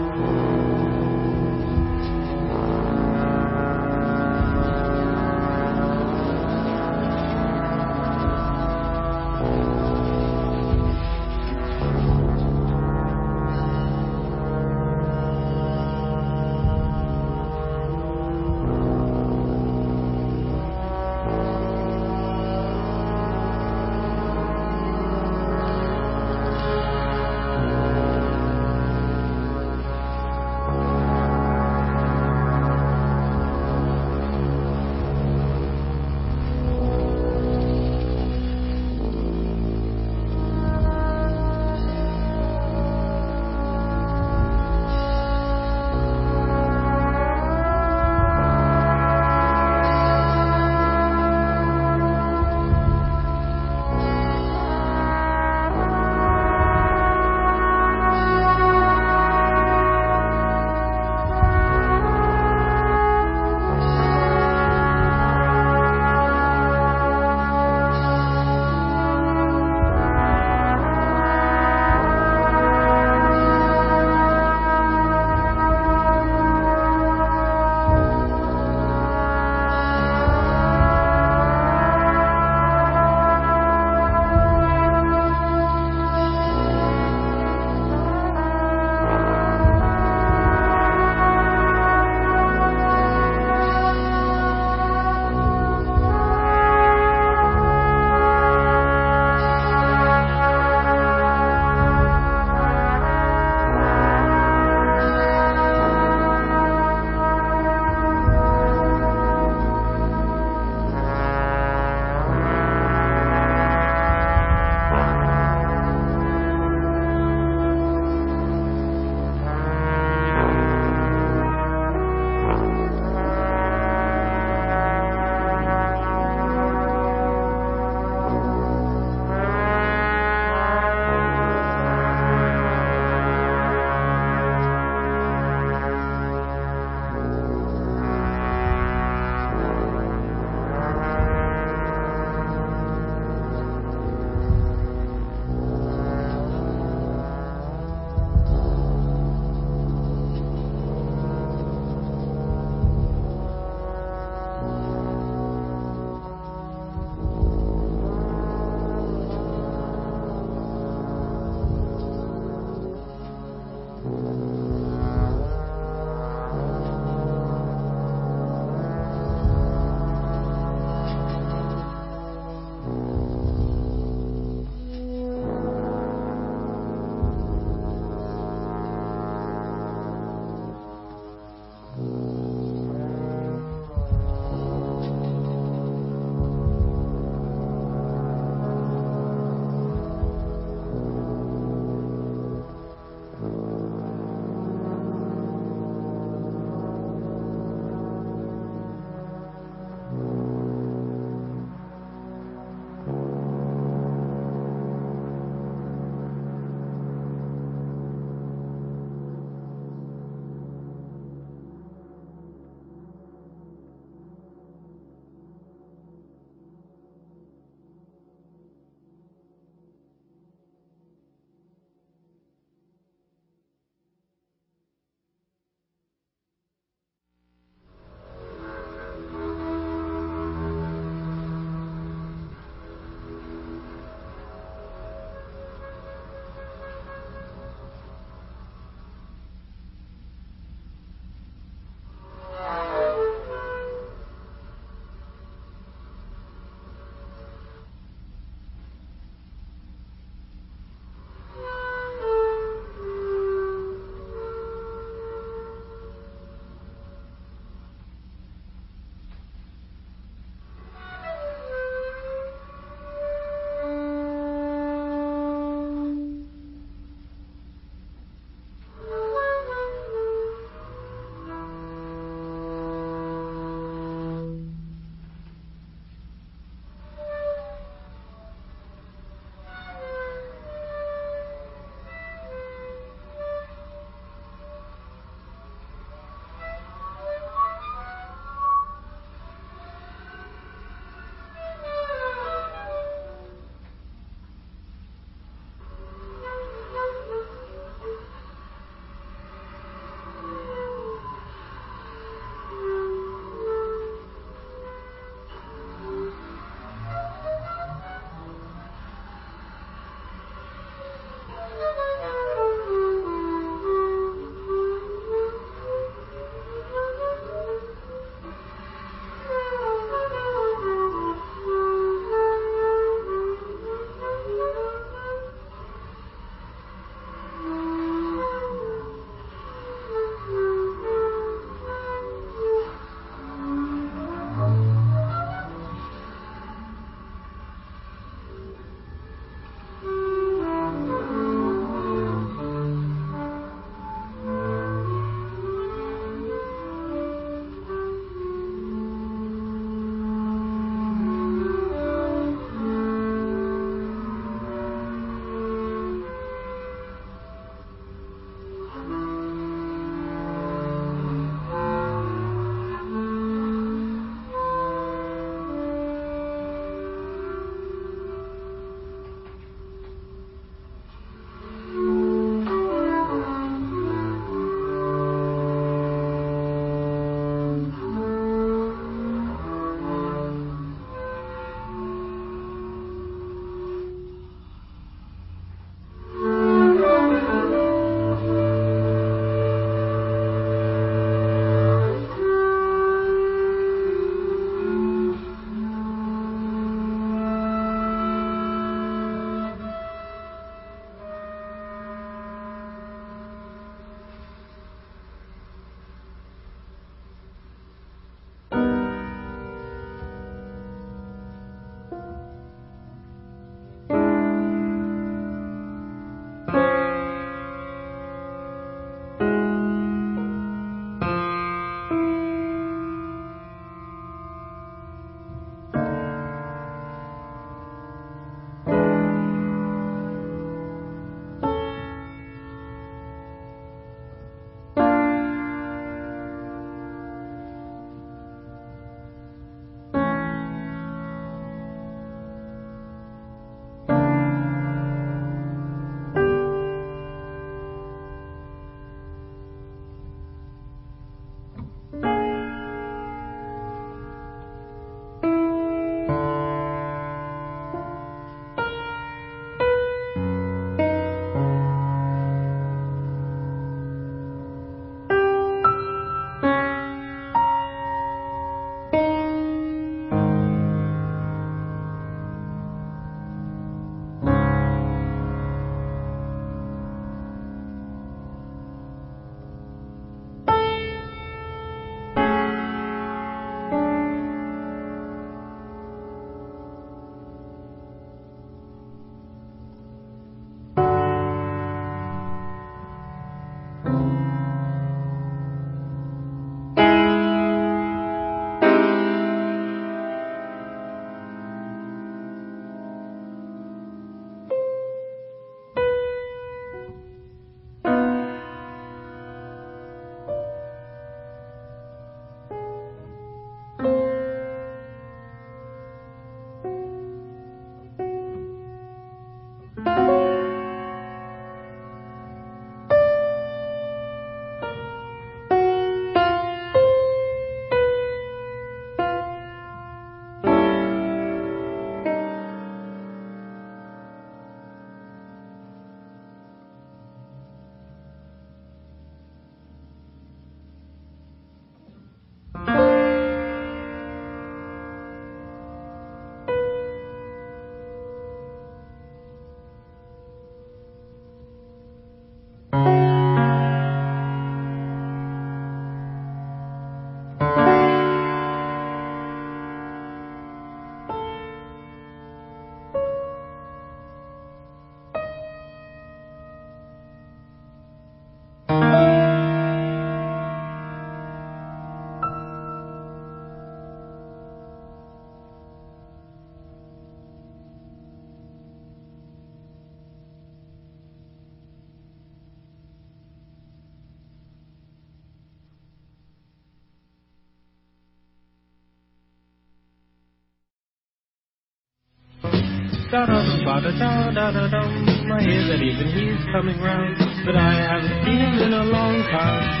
Da-da-dum-ba-da-da-da-da-dum. I hear that even he's coming round, but I haven't seen him in a long time.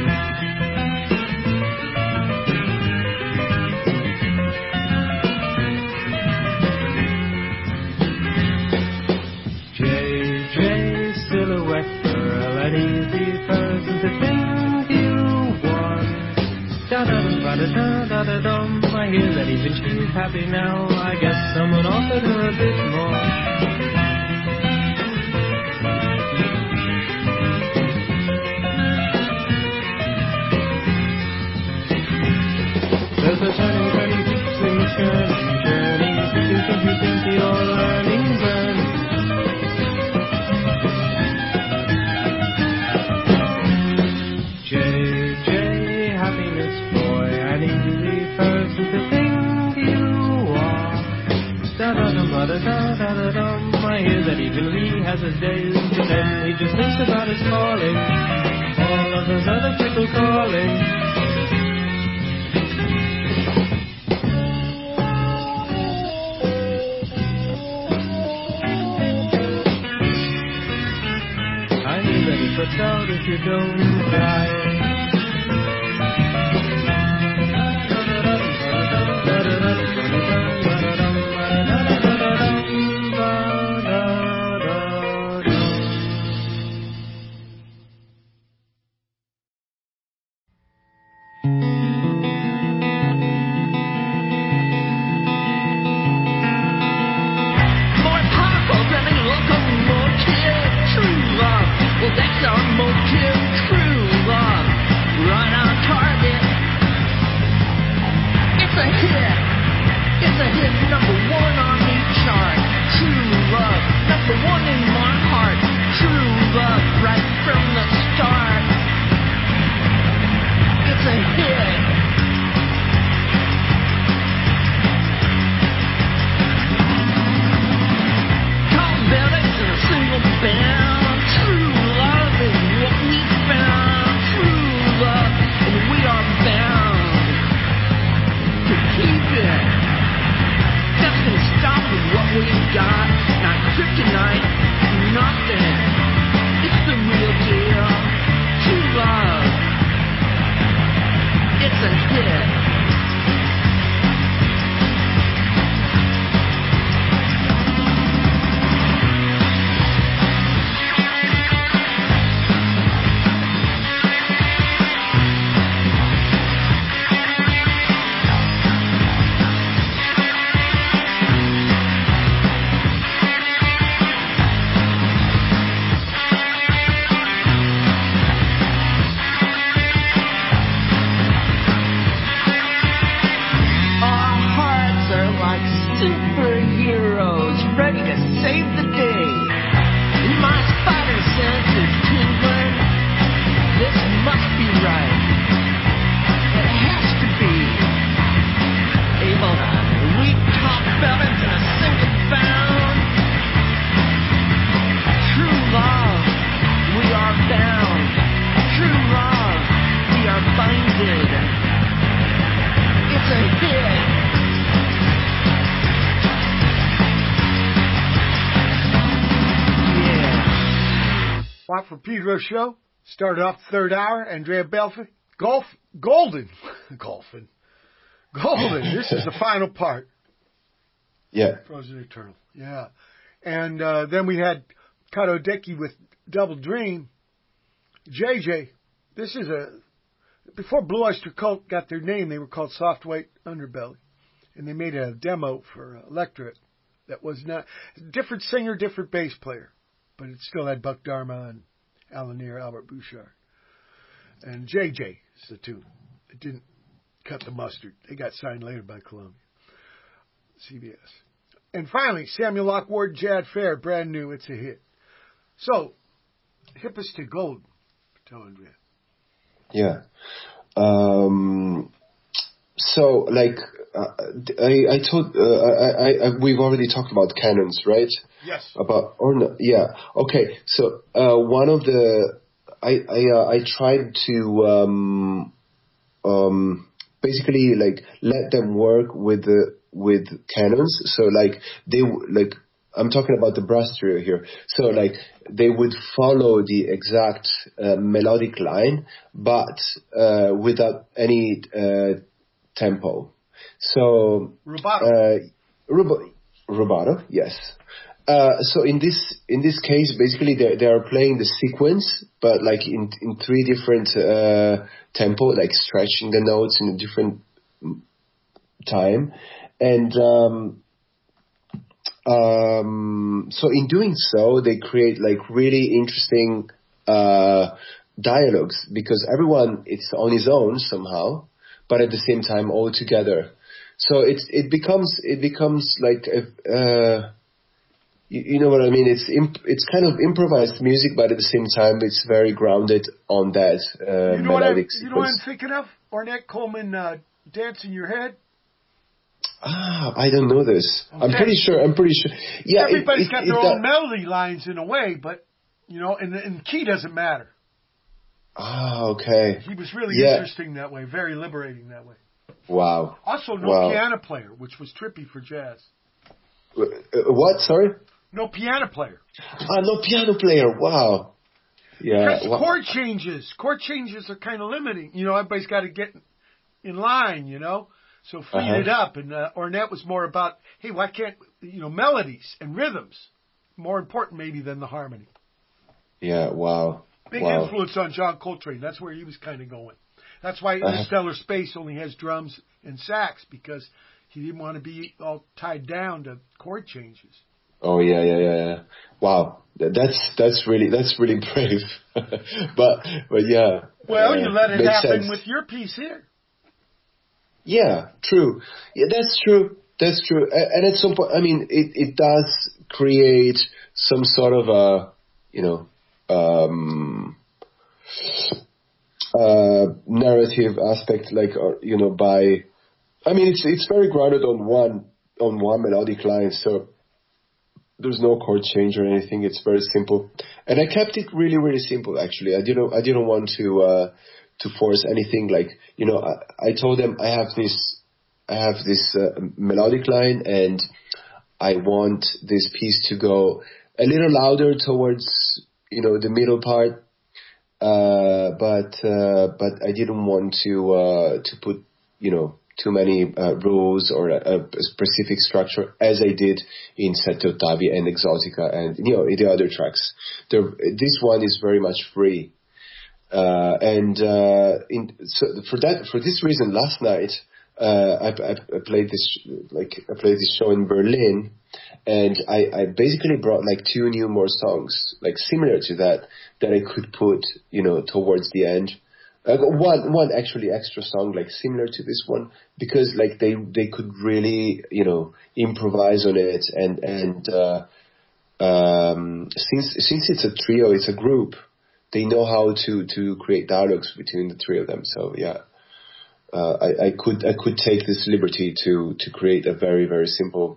Silhouette girl at easy first is the thing you want. Da-da-dum-ba-da-da-da-da-dum. I hear that even she's happy now. I guess someone offered her a bit more. There's a turning, fixing, churning, think you're learning, burning. JJ, happiness boy, and easy first is the thing you are. Da-da-dum-ba-da-da-da-da-dum. I hear that even Lee has his days, but then he just thinks about his calling. All of those other people calling. I hear that he puts out if you don't die. More powerful than a locomotive. True love, well that's our motive. True love, right on target. It's a hit. It's a hit number one on the chart. True love, number one in my heart. True love, right from the start. It's a hit. Tall buildings in a single bound. True love is what we found. True love, and we are bound to keep it. Nothing stopping what we've got. Not kryptonite, nothing. It's the real deal. True love. It's a hit. Our hearts are like superheroes, ready to save the day. My spider sense is tingling. This must be right. It has to be. Able to leap top buildings in a single bound. True love, we are bound. True love, we are binded. It's a hit. Yeah. Watt from Pedro show. Started off the third hour. Andrea Belfi. Golden. Golfing. This is the final part. Yeah. Frozen Eternal. Yeah. And then we had Kato Deki with Double Dream. JJ. This is before Blue Oyster Cult got their name, they were called Soft White Underbelly. And they made a demo for Electorate that was not, different singer, different bass player. But it still had Buck Dharma and Alan Neer, Albert Bouchard. And JJ is the tune. It didn't cut the mustard. They got signed later by Columbia. CBS. And finally, Samuel Lockwood, Jad Fair, brand new. It's a hit. So, hip us to gold. Tell Andrea. Yeah. So, like, I told, we've already talked about cannons, right? Yes. Yeah. Okay. So, one of the, I tried to, basically, like, let them work with cannons. So, like, I'm talking about the brass trio here. So like they would follow the exact melodic line, but without any tempo. So Rubato. Rubato, yes. So in this case, basically they are playing the sequence, but like in three different tempo, like stretching the notes in a different time, and so in doing so, they create like really interesting dialogues, because everyone it's on his own somehow, but at the same time all together. So it becomes like you know what I mean? It's kind of improvised music, but at the same time it's very grounded on that melodic sequence. You know what I'm thinking of? Ornette Coleman, Dance in Your Head. I don't know this. Okay. I'm pretty sure. Yeah, everybody's got their own melody lines in a way, but you know, and key doesn't matter. Okay. He was really interesting that way, very liberating that way. Wow. Also, no piano player, which was trippy for jazz. What? Sorry? No piano player. No piano player. Wow. Yeah. Because chord changes are kind of limiting. You know, everybody's got to get in line, you know. So freeing it up, and Ornette was more about, hey, why can't, you know, melodies and rhythms, more important maybe than the harmony. Yeah, wow. Big influence on John Coltrane. That's where he was kind of going. That's why Interstellar Space only has drums and sax, because he didn't want to be all tied down to chord changes. Oh yeah. Wow, that's really brave. but yeah. Well, you let it happen sense. with your piece here. Yeah, true. Yeah, that's true. And at some point, I mean, it does create some sort of a, you know, narrative aspect, like, you know, I mean, it's very grounded on one melodic line, so there's no chord change or anything. It's very simple, and I kept it really, really simple. Actually, I didn't want to force anything. Like, you know, I told them I have this melodic line, and I want this piece to go a little louder towards, you know, the middle part. But I didn't want to put, you know, too many rules or a specific structure, as I did in Sette Ottavi and Exotica, and, you know, in the other tracks. This one is very much free. So for this reason, last night I played this show in Berlin, and I basically brought like two more songs, like similar to that I could put, you know, towards the end. One actually extra song, like similar to this one, because like they could really, you know, improvise on it, and since it's a trio, it's a group. They know how to create dialogues between the three of them. So yeah, I could take this liberty to create a very, very simple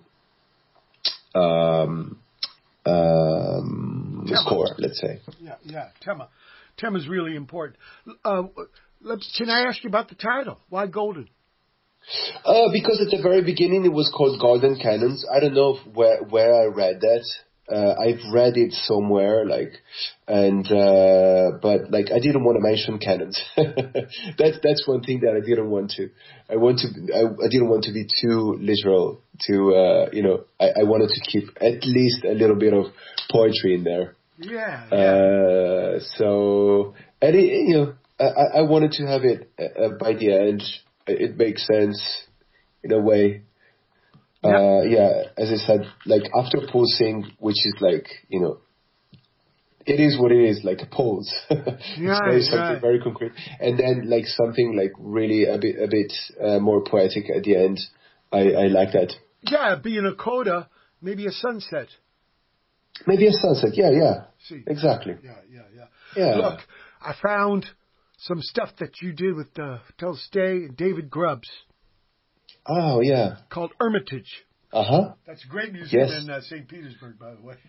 score, let's say. Yeah, Tema. Tema's really important. Can I ask you about the title? Why Golden? Because at the very beginning it was called Golden Cannons. I don't know where I read that. I've read it somewhere, like, and but like I didn't want to mention cannons. That's one thing that I didn't want to. I didn't want to be too literal. You know, I wanted to keep at least a little bit of poetry in there. Yeah. So, and you know, I wanted to have it by the end. It makes sense in a way. Yeah, as I said, like after pulsing, which is like, you know, it is what it is, like a pulse. It's something very concrete, and then like something like really a bit more poetic at the end. I like that. Yeah, being a coda, maybe a sunset. Maybe a sunset. Yeah. See. Exactly. Yeah. Look, I found some stuff that you did with Tell Stay and David Grubbs. Oh, yeah. Called Hermitage. Uh-huh. That's a great museum in St. Petersburg, by the way.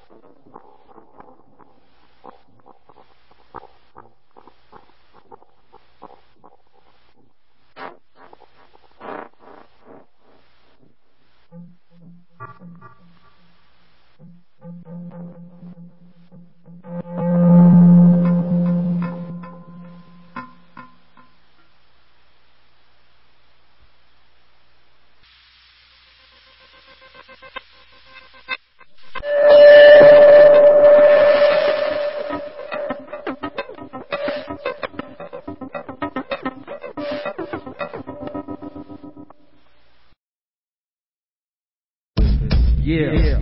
Yeah.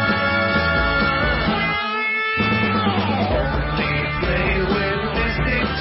Only play with mystic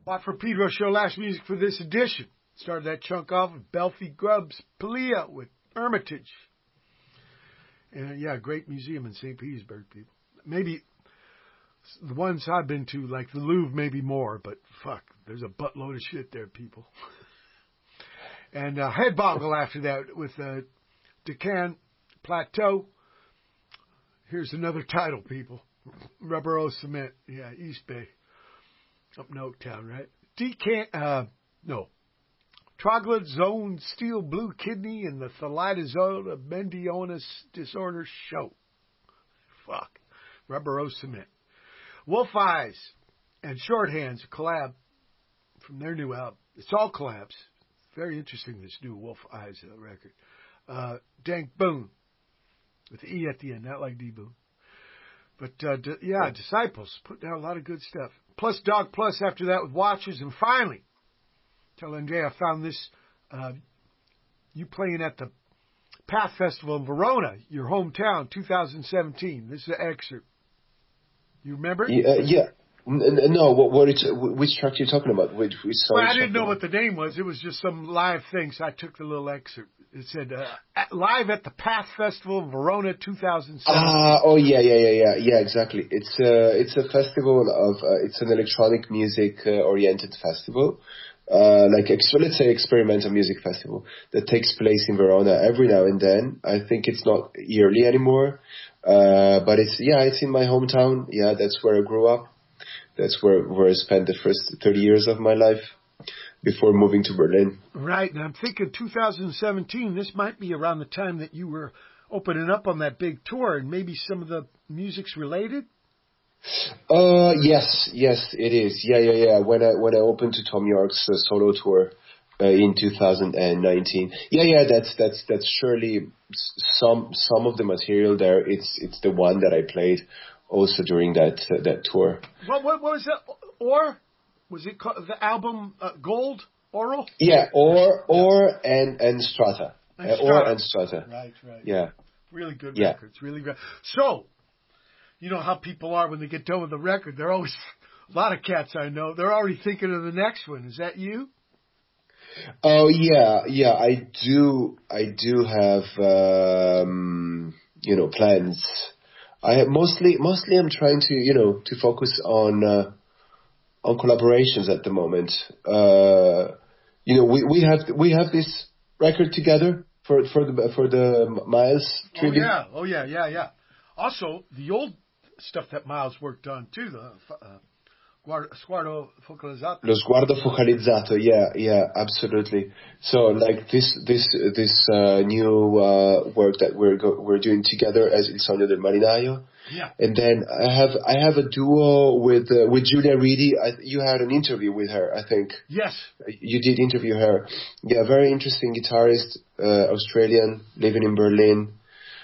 Watt from Pedro Show, last music for this edition. Started that chunk off with Belfie Grubbs Palia with Hermitage. And yeah, great museum in St. Petersburg, people. Maybe the ones I've been to, like the Louvre, maybe more, but fuck, there's a buttload of shit there, people. And Headboggle after that with Deccan Plateau. Here's another title, people. Rubber O Cement. Yeah, East Bay. Up in Oaktown, right? Troglodyte Zone Steel Blue Kidney and the Thalidomide Mendionis Disorder Show. Fuck. Rubber O Cement. Wolf Eyes and Shorthands, a collab from their new album. It's all collabs. Very interesting, this new Wolf Eyes record. Dank Boone with the E at the end, not like D Boone. But Disciples put down a lot of good stuff. Plus Dog Plus after that with Watchers. And finally, tell Andrea I found this, you playing at the Path Festival in Verona, your hometown, 2017. This is an excerpt. You remember? Yeah. No, which track are you talking about? Which song? Well, I didn't know what the name was. It was just some live thing, so I took the little excerpt. It said, live at the Path Festival in Verona 2017. Yeah, exactly. It's a festival it's an electronic music oriented festival. Let's say experimental music festival that takes place in Verona every now and then. I think it's not yearly anymore. But it's in my hometown. Yeah, that's where I grew up. That's where I spent the first 30 years of my life before moving to Berlin. Right, and I'm thinking 2017, this might be around the time that you were opening up on that big tour, and maybe some of the music's related? Yes, it is. Yeah. When I opened to Tom York's solo tour in 2019. Yeah, that's surely some of the material there. It's the one that I played also during that tour. What was that? Or was it called, the album Gold Oral? Yeah, or and Strata. Or and Strata. Right. Yeah. Really good records. Really good. So, you know how people are when they get done with the record. They're always, a lot of cats I know, they're already thinking of the next one. Is that you? Oh yeah. I do have plans. I have mostly I'm trying to to focus on collaborations at the moment. We have this record together for the Miles tribute. Oh yeah. Also, the old stuff that Miles worked on too, the Sguardo Focalizzato. Lo Sguardo Focalizzato, yeah, absolutely. So like this new work that we're doing together as Il Sogno del Marinaio. Yeah. And then I have a duo with Julia Reedy. You had an interview with her, I think. Yes. You did interview her. Yeah, very interesting guitarist, Australian, living in Berlin.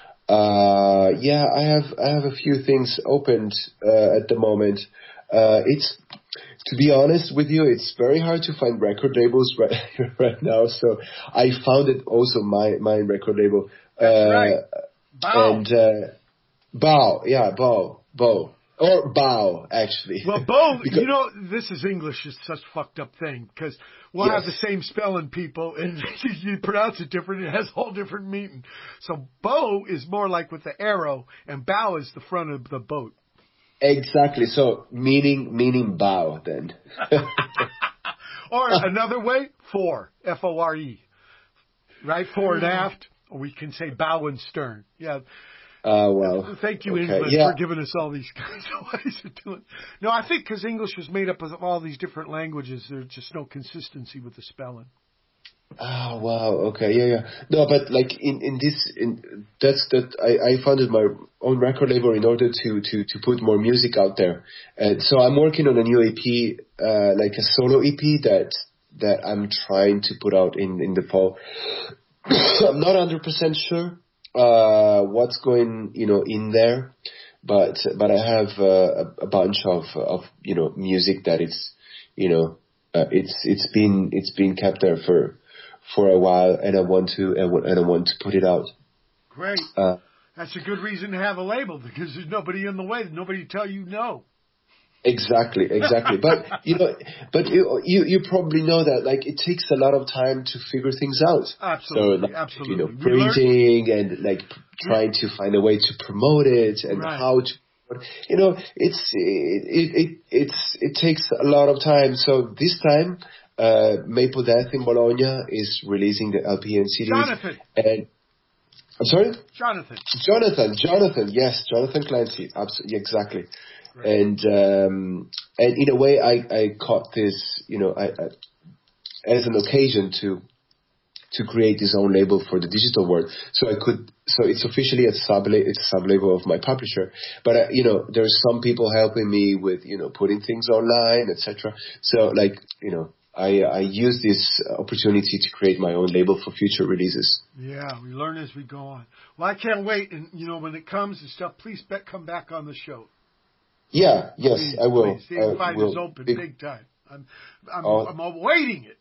I have a few things opened at the moment. It's, to be honest with you, it's very hard to find record labels right now. So I founded also my record label. That's right. Bow. And Bow. Or Bow, actually. Well, Bow, this is English is such a fucked up thing because we'll have the same spelling, people, and you pronounce it different. It has a whole different meaning. So Bow is more like with the arrow, and Bow is the front of the boat. Exactly. So meaning bow then. Or another way, fore, F-O-R-E. Right? Fore and aft. Or we can say bow and stern. Yeah. Well. Thank you, England, for giving us all these kinds of ways of doing it. No, I think because English was made up of all these different languages, there's just no consistency with the spelling. Oh, wow. Okay. Yeah. No, but like I founded my own record label in order to put more music out there. And so I'm working on a new EP, like a solo EP that I'm trying to put out in the fall. I'm not 100% sure, what's going, in there, but I have a bunch of music that it's been kept there for a while, and I want to put it out. Great. That's a good reason to have a label because there's nobody in the way. Nobody tell you no. Exactly. But you probably know that like it takes a lot of time to figure things out. Absolutely, so, absolutely. printing and like trying to find a way to promote it and how to. It takes a lot of time. So this time, Maple Death in Bologna is releasing the LP and CDs. Jonathan. And I'm sorry? Jonathan. Yes, Jonathan Clancy. Absolutely, exactly. Right. And in a way, I caught this, as an occasion to create his own label for the digital world. So it's officially it's a sub-label of my publisher. But, there's some people helping me with, putting things online, etc. So I use this opportunity to create my own label for future releases. Yeah, we learn as we go on. Well, I can't wait. And, when it comes and stuff, please come back on the show. Yeah, yes, please, I will. Please. The invite is open big time. I'm awaiting it.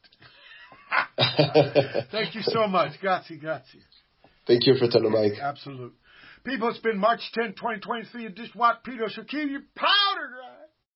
Thank you so much. Grazie. Thank you, Fratello Mike. Absolute. People, it's been March 10, 2023 edition. Watt Peter Shakir, your powder dry.